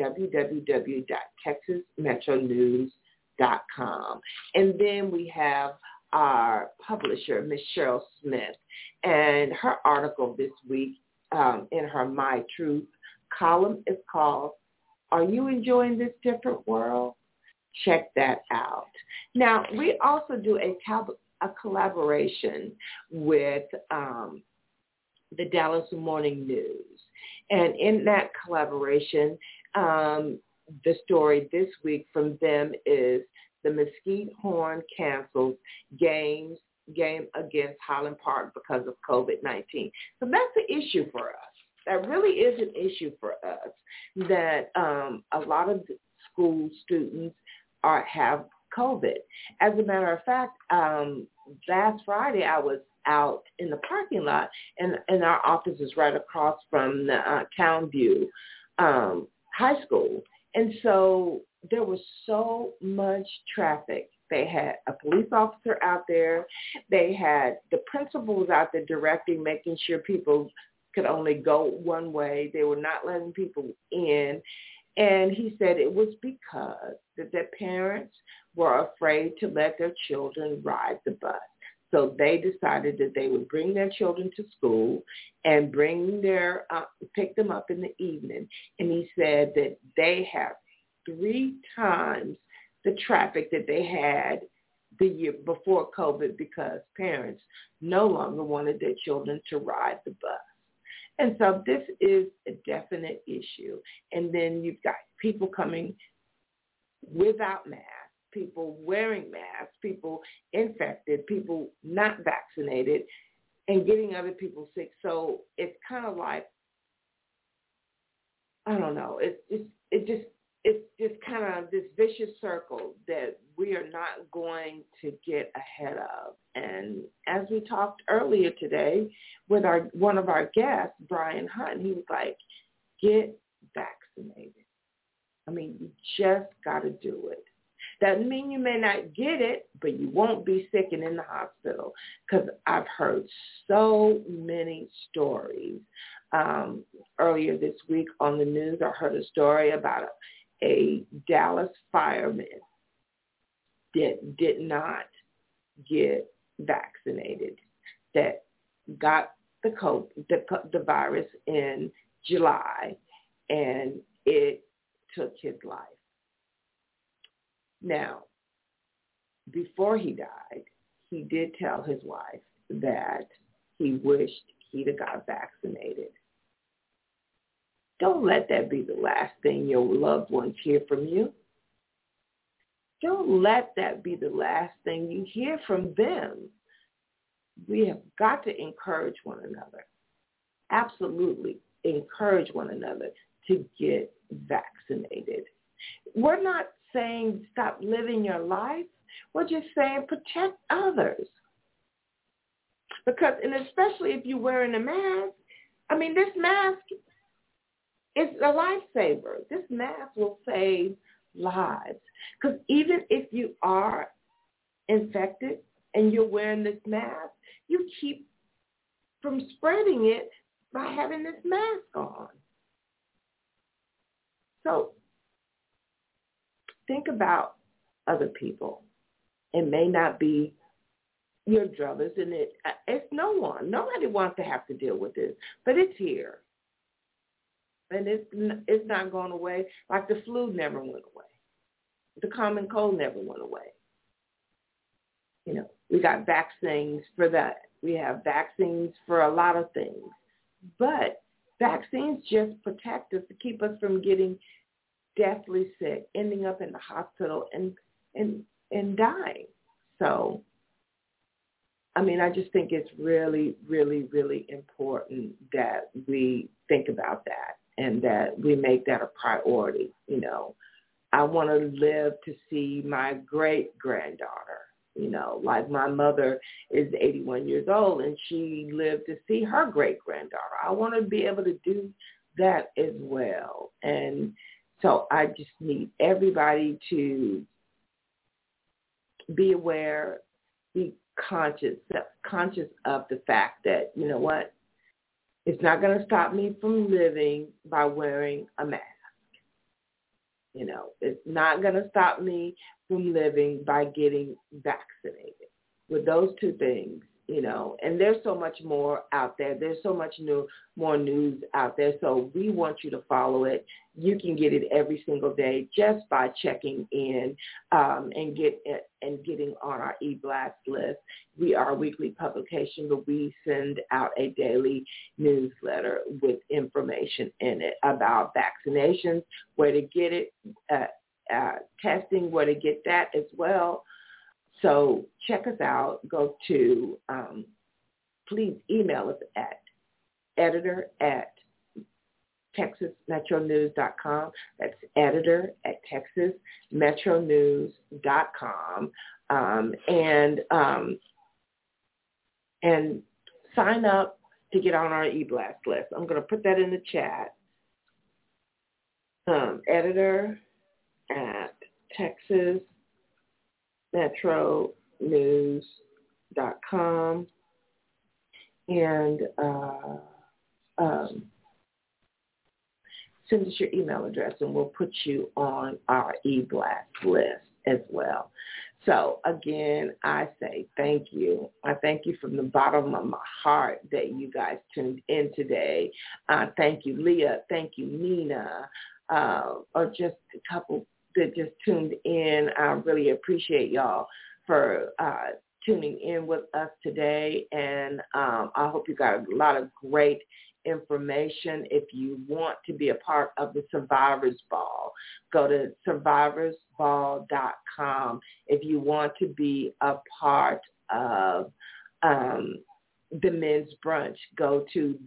www.texasmetronews.com. And then we have our publisher, Ms. Cheryl Smith, and her article this week in her My Truth column is called, Are You Enjoying This Different World? Check that out. Now, we also do a collaboration with the Dallas Morning News. And in that collaboration, the story this week from them is the Mesquite Horn cancels game against Highland Park because of COVID-19. So that's an issue for us. That really is an issue for us, that a lot of school students have COVID. As a matter of fact, last Friday I was out in the parking lot, and our office is right across from the Townview High School. And so there was so much traffic. They had a police officer out there. They had the principals out there directing, making sure people could only go one way. They were not letting people in. And he said it was because that their parents were afraid to let their children ride the bus. So they decided that they would bring their children to school and pick them up in the evening. And he said that they have 3 times the traffic that they had the year before COVID because parents no longer wanted their children to ride the bus. And so this is a definite issue. And then you've got people coming without masks, people wearing masks, people infected, people not vaccinated, and getting other people sick. So it's kind of like, I don't know, it's just kind of this vicious circle that we are not going to get ahead of. And as we talked earlier today with one of our guests, Brian Hunt, he was like, get vaccinated. I mean, you just got to do it. Doesn't mean you may not get it, but you won't be sick and in the hospital, because I've heard so many stories. Earlier this week on the news, I heard a story about a Dallas fireman that did not get vaccinated, that got the virus in July, and it took his life. Now, before he died, he did tell his wife that he wished he'd have got vaccinated. Don't let that be the last thing your loved ones hear from you. Don't let that be the last thing you hear from them. We have got to encourage one another. Absolutely encourage one another to get vaccinated. We're not saying stop living your life. We're just saying protect others. Because, and especially if you're wearing a mask, I mean, this mask is a lifesaver. This mask will save lives. Because even if you are infected and you're wearing this mask, you keep from spreading it by having this mask on. So think about other people. It may not be your brothers, and it's no one. Nobody wants to have to deal with this, but it's here. And it's not going away, like the flu never went away. The common cold never went away. You know, we got vaccines for that. We have vaccines for a lot of things. But vaccines just protect us to keep us from getting deathly sick, ending up in the hospital and dying. So, I mean, I just think it's really, really, really important that we think about that and that we make that a priority. You know, I want to live to see my great-granddaughter. You know, like my mother is 81 years old, and she lived to see her great-granddaughter. I want to be able to do that as well. And so I just need everybody to be aware, be conscious of the fact that, you know what, it's not going to stop me from living by wearing a mask. You know, it's not going to stop me from living by getting vaccinated. With those two things, you know, and there's so much more out there. There's so much more news out there. So we want you to follow it. You can get it every single day just by checking in and getting on our e-blast list. We are a weekly publication, but we send out a daily newsletter with information in it about vaccinations, where to get it, testing, where to get that as well. So check us out. Go to, please email us at editor@texasmetronews.com. That's editor@texasmetronews.com. And sign up to get on our e-blast list. I'm going to put that in the chat. Editor@texasmetronews.com. And send us your email address, and we'll put you on our e-blast list as well. So, again, I say thank you. I thank you from the bottom of my heart that you guys tuned in today. Thank you, Leah. Thank you, Nina, or just a couple that just tuned in. I really appreciate y'all for tuning in with us today, and I hope you got a lot of great information. If you want to be a part of the Survivors Ball, go to survivorsball.com. If you want to be a part of the men's brunch, go to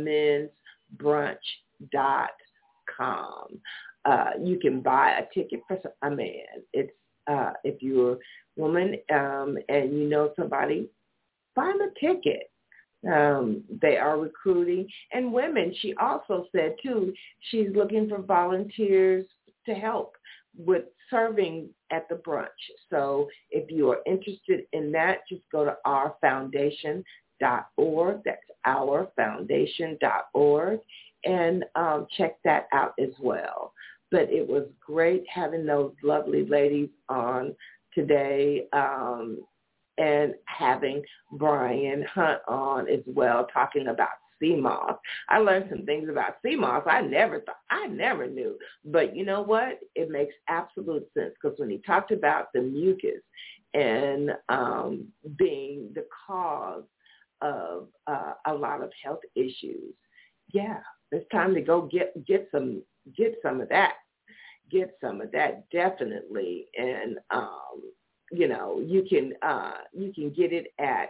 themensbrunch.com. You can buy a ticket for a man. It's if you're a woman and you know somebody, buy them a ticket. They are recruiting. And women, she also said, too, she's looking for volunteers to help with serving at the brunch. So if you are interested in that, just go to ourfoundation.org. That's ourfoundation.org. And check that out as well. But it was great having those lovely ladies on today, and having Brian Hunt on as well, talking about sea moss. I learned some things about sea moss I never knew. But you know what? It makes absolute sense, because when he talked about the mucus and being the cause of a lot of health issues, yeah, it's time to go get some of that. Get some of that, definitely. And you know, you can get it at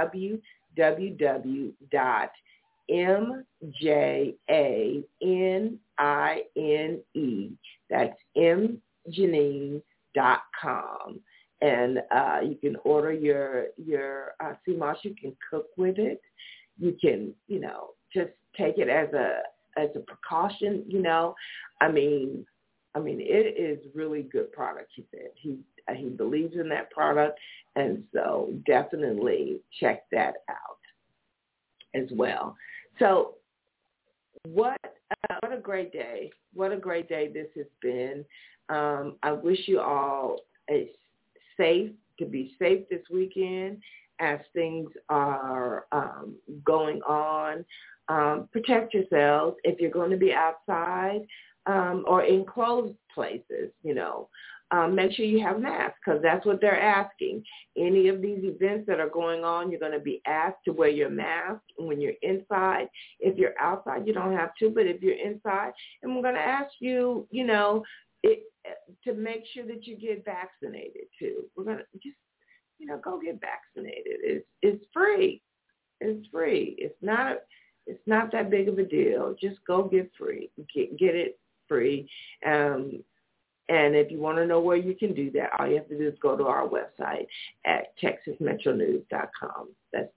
www.mjanine, that's mjanine.com. And you can order your sea moss. You can cook with it. You can, you know, just take it as a precaution, you know. I mean, it is really good product, he said. He believes in that product, and so definitely check that out as well. So what a great day. What a great day this has been. I wish you all to be safe this weekend as things are going on. Protect yourselves if you're going to be outside or in closed places, you know. Make sure you have masks, because that's what they're asking. Any of these events that are going on, you're going to be asked to wear your mask when you're inside. If you're outside, you don't have to, but if you're inside, and we're going to ask you, you know, to make sure that you get vaccinated too. We're going to just, you know, go get vaccinated. It's free. It's free. It's not that big of a deal. Just go get get it free. And if you want to know where you can do that, all you have to do is go to our website at texasmetronews.com. That's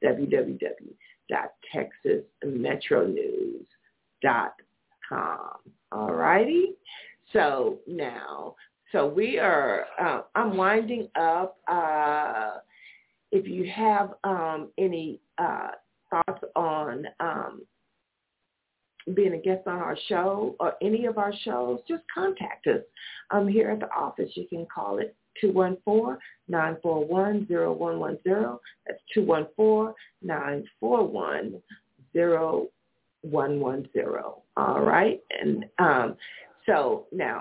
www.texasmetronews.com. All righty? So we are, I'm winding up. If you have any thoughts on being a guest on our show or any of our shows, just contact us. Here at the office. You can call it 214-941-0110. That's 214-941-0110. All right? And so now,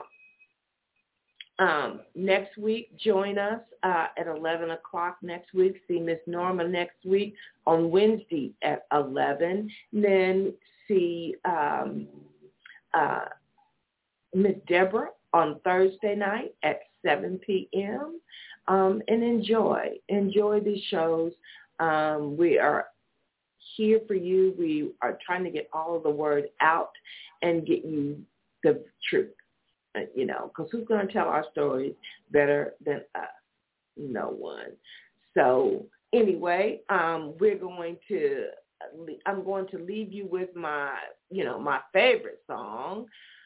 next week, join us at 11 o'clock next week. See Miss Norma next week on Wednesday at 11. Then see Miss Deborah on Thursday night at 7 p.m. And enjoy these shows. We are here for you. We are trying to get all of the word out and get you the truth, you know, because who's going to tell our stories better than us? No one. So anyway, I'm going to leave you with my favorite song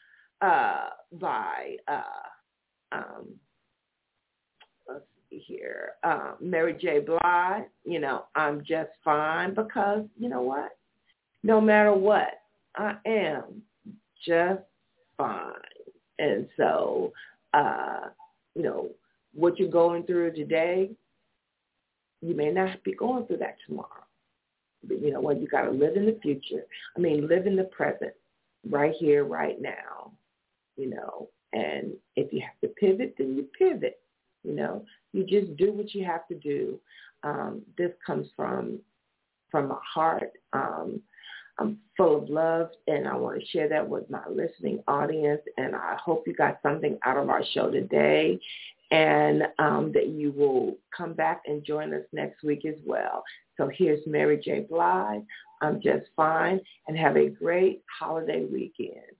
by let's see here, Mary J. Blige. You know, I'm just fine, because you know what? No matter what, I am just fine. And so, what you're going through today, you may not be going through that tomorrow. But you know what? You got to live in the future. Live in the present, right here, right now, And if you have to pivot, then you pivot. You just do what you have to do. This comes from my heart. I'm full of love, and I want to share that with my listening audience. And I hope you got something out of our show today, and that you will come back and join us next week as well. So here's Mary J. Blige. I'm just fine, and have a great holiday weekend.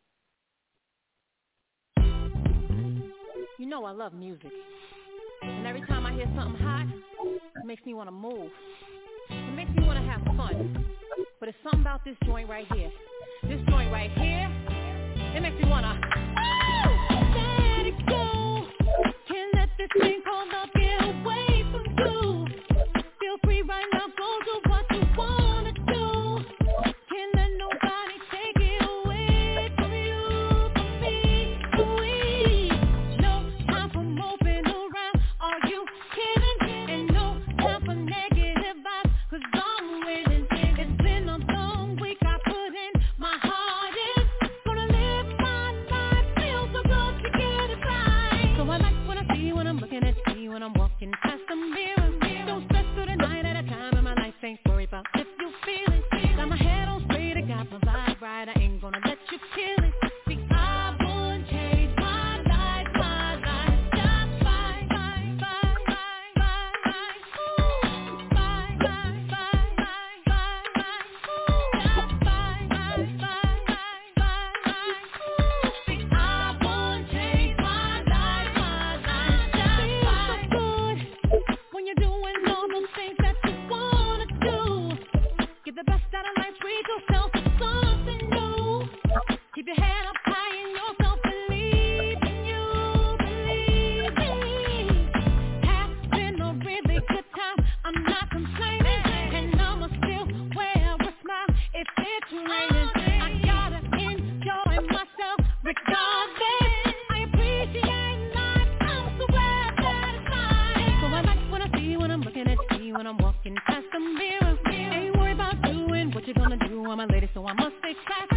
You know I love music. And every time I hear something hot, it makes me want to move. It makes me want to have fun. But it's something about this joint right here. This joint right here, it makes me want to, let it go. Can't let this thing called love get away from you. Feel free right now, go do what you want to do. Can't let nobody take it away from you, from me, from we. No time for moping around, are you kidding? And no time for negative vibes, 'cause I'm winning. It's been a long week, I put in my hardest. Gonna live my life, feel so good to get it right. So I like what I see when I'm looking at you, when I'm walking past the mirror. Don't stress through the night at a time in my life, ain't worry about if you feel it. Got my head on straight, I got my vibe right, I ain't gonna let you kill it. See, I wouldn't change my life, just fine, fine, fine, fine, fine, fine, ooh, fine, fine, fine, fine, fine, fine, ooh, just fine, fine, fine, fine, fine, fine, ooh. See, I wouldn't change my life, just fine. Feels so good when you're doing all those things that you wanna do. Get the best out of life, treat yourself to something new. Keep your head up high in yourself, believe in you, believe in. Having a really good time, I'm not complaining, and I'ma still wear a smile if it's raining. I gotta enjoy myself regardless. I appreciate life, I'm so glad that it's mine. So I like what I see when I'm looking at you, when I'm walking past the mirror. Ain't worried about doing what you're gonna do, I'm a lady, so I must stay classy.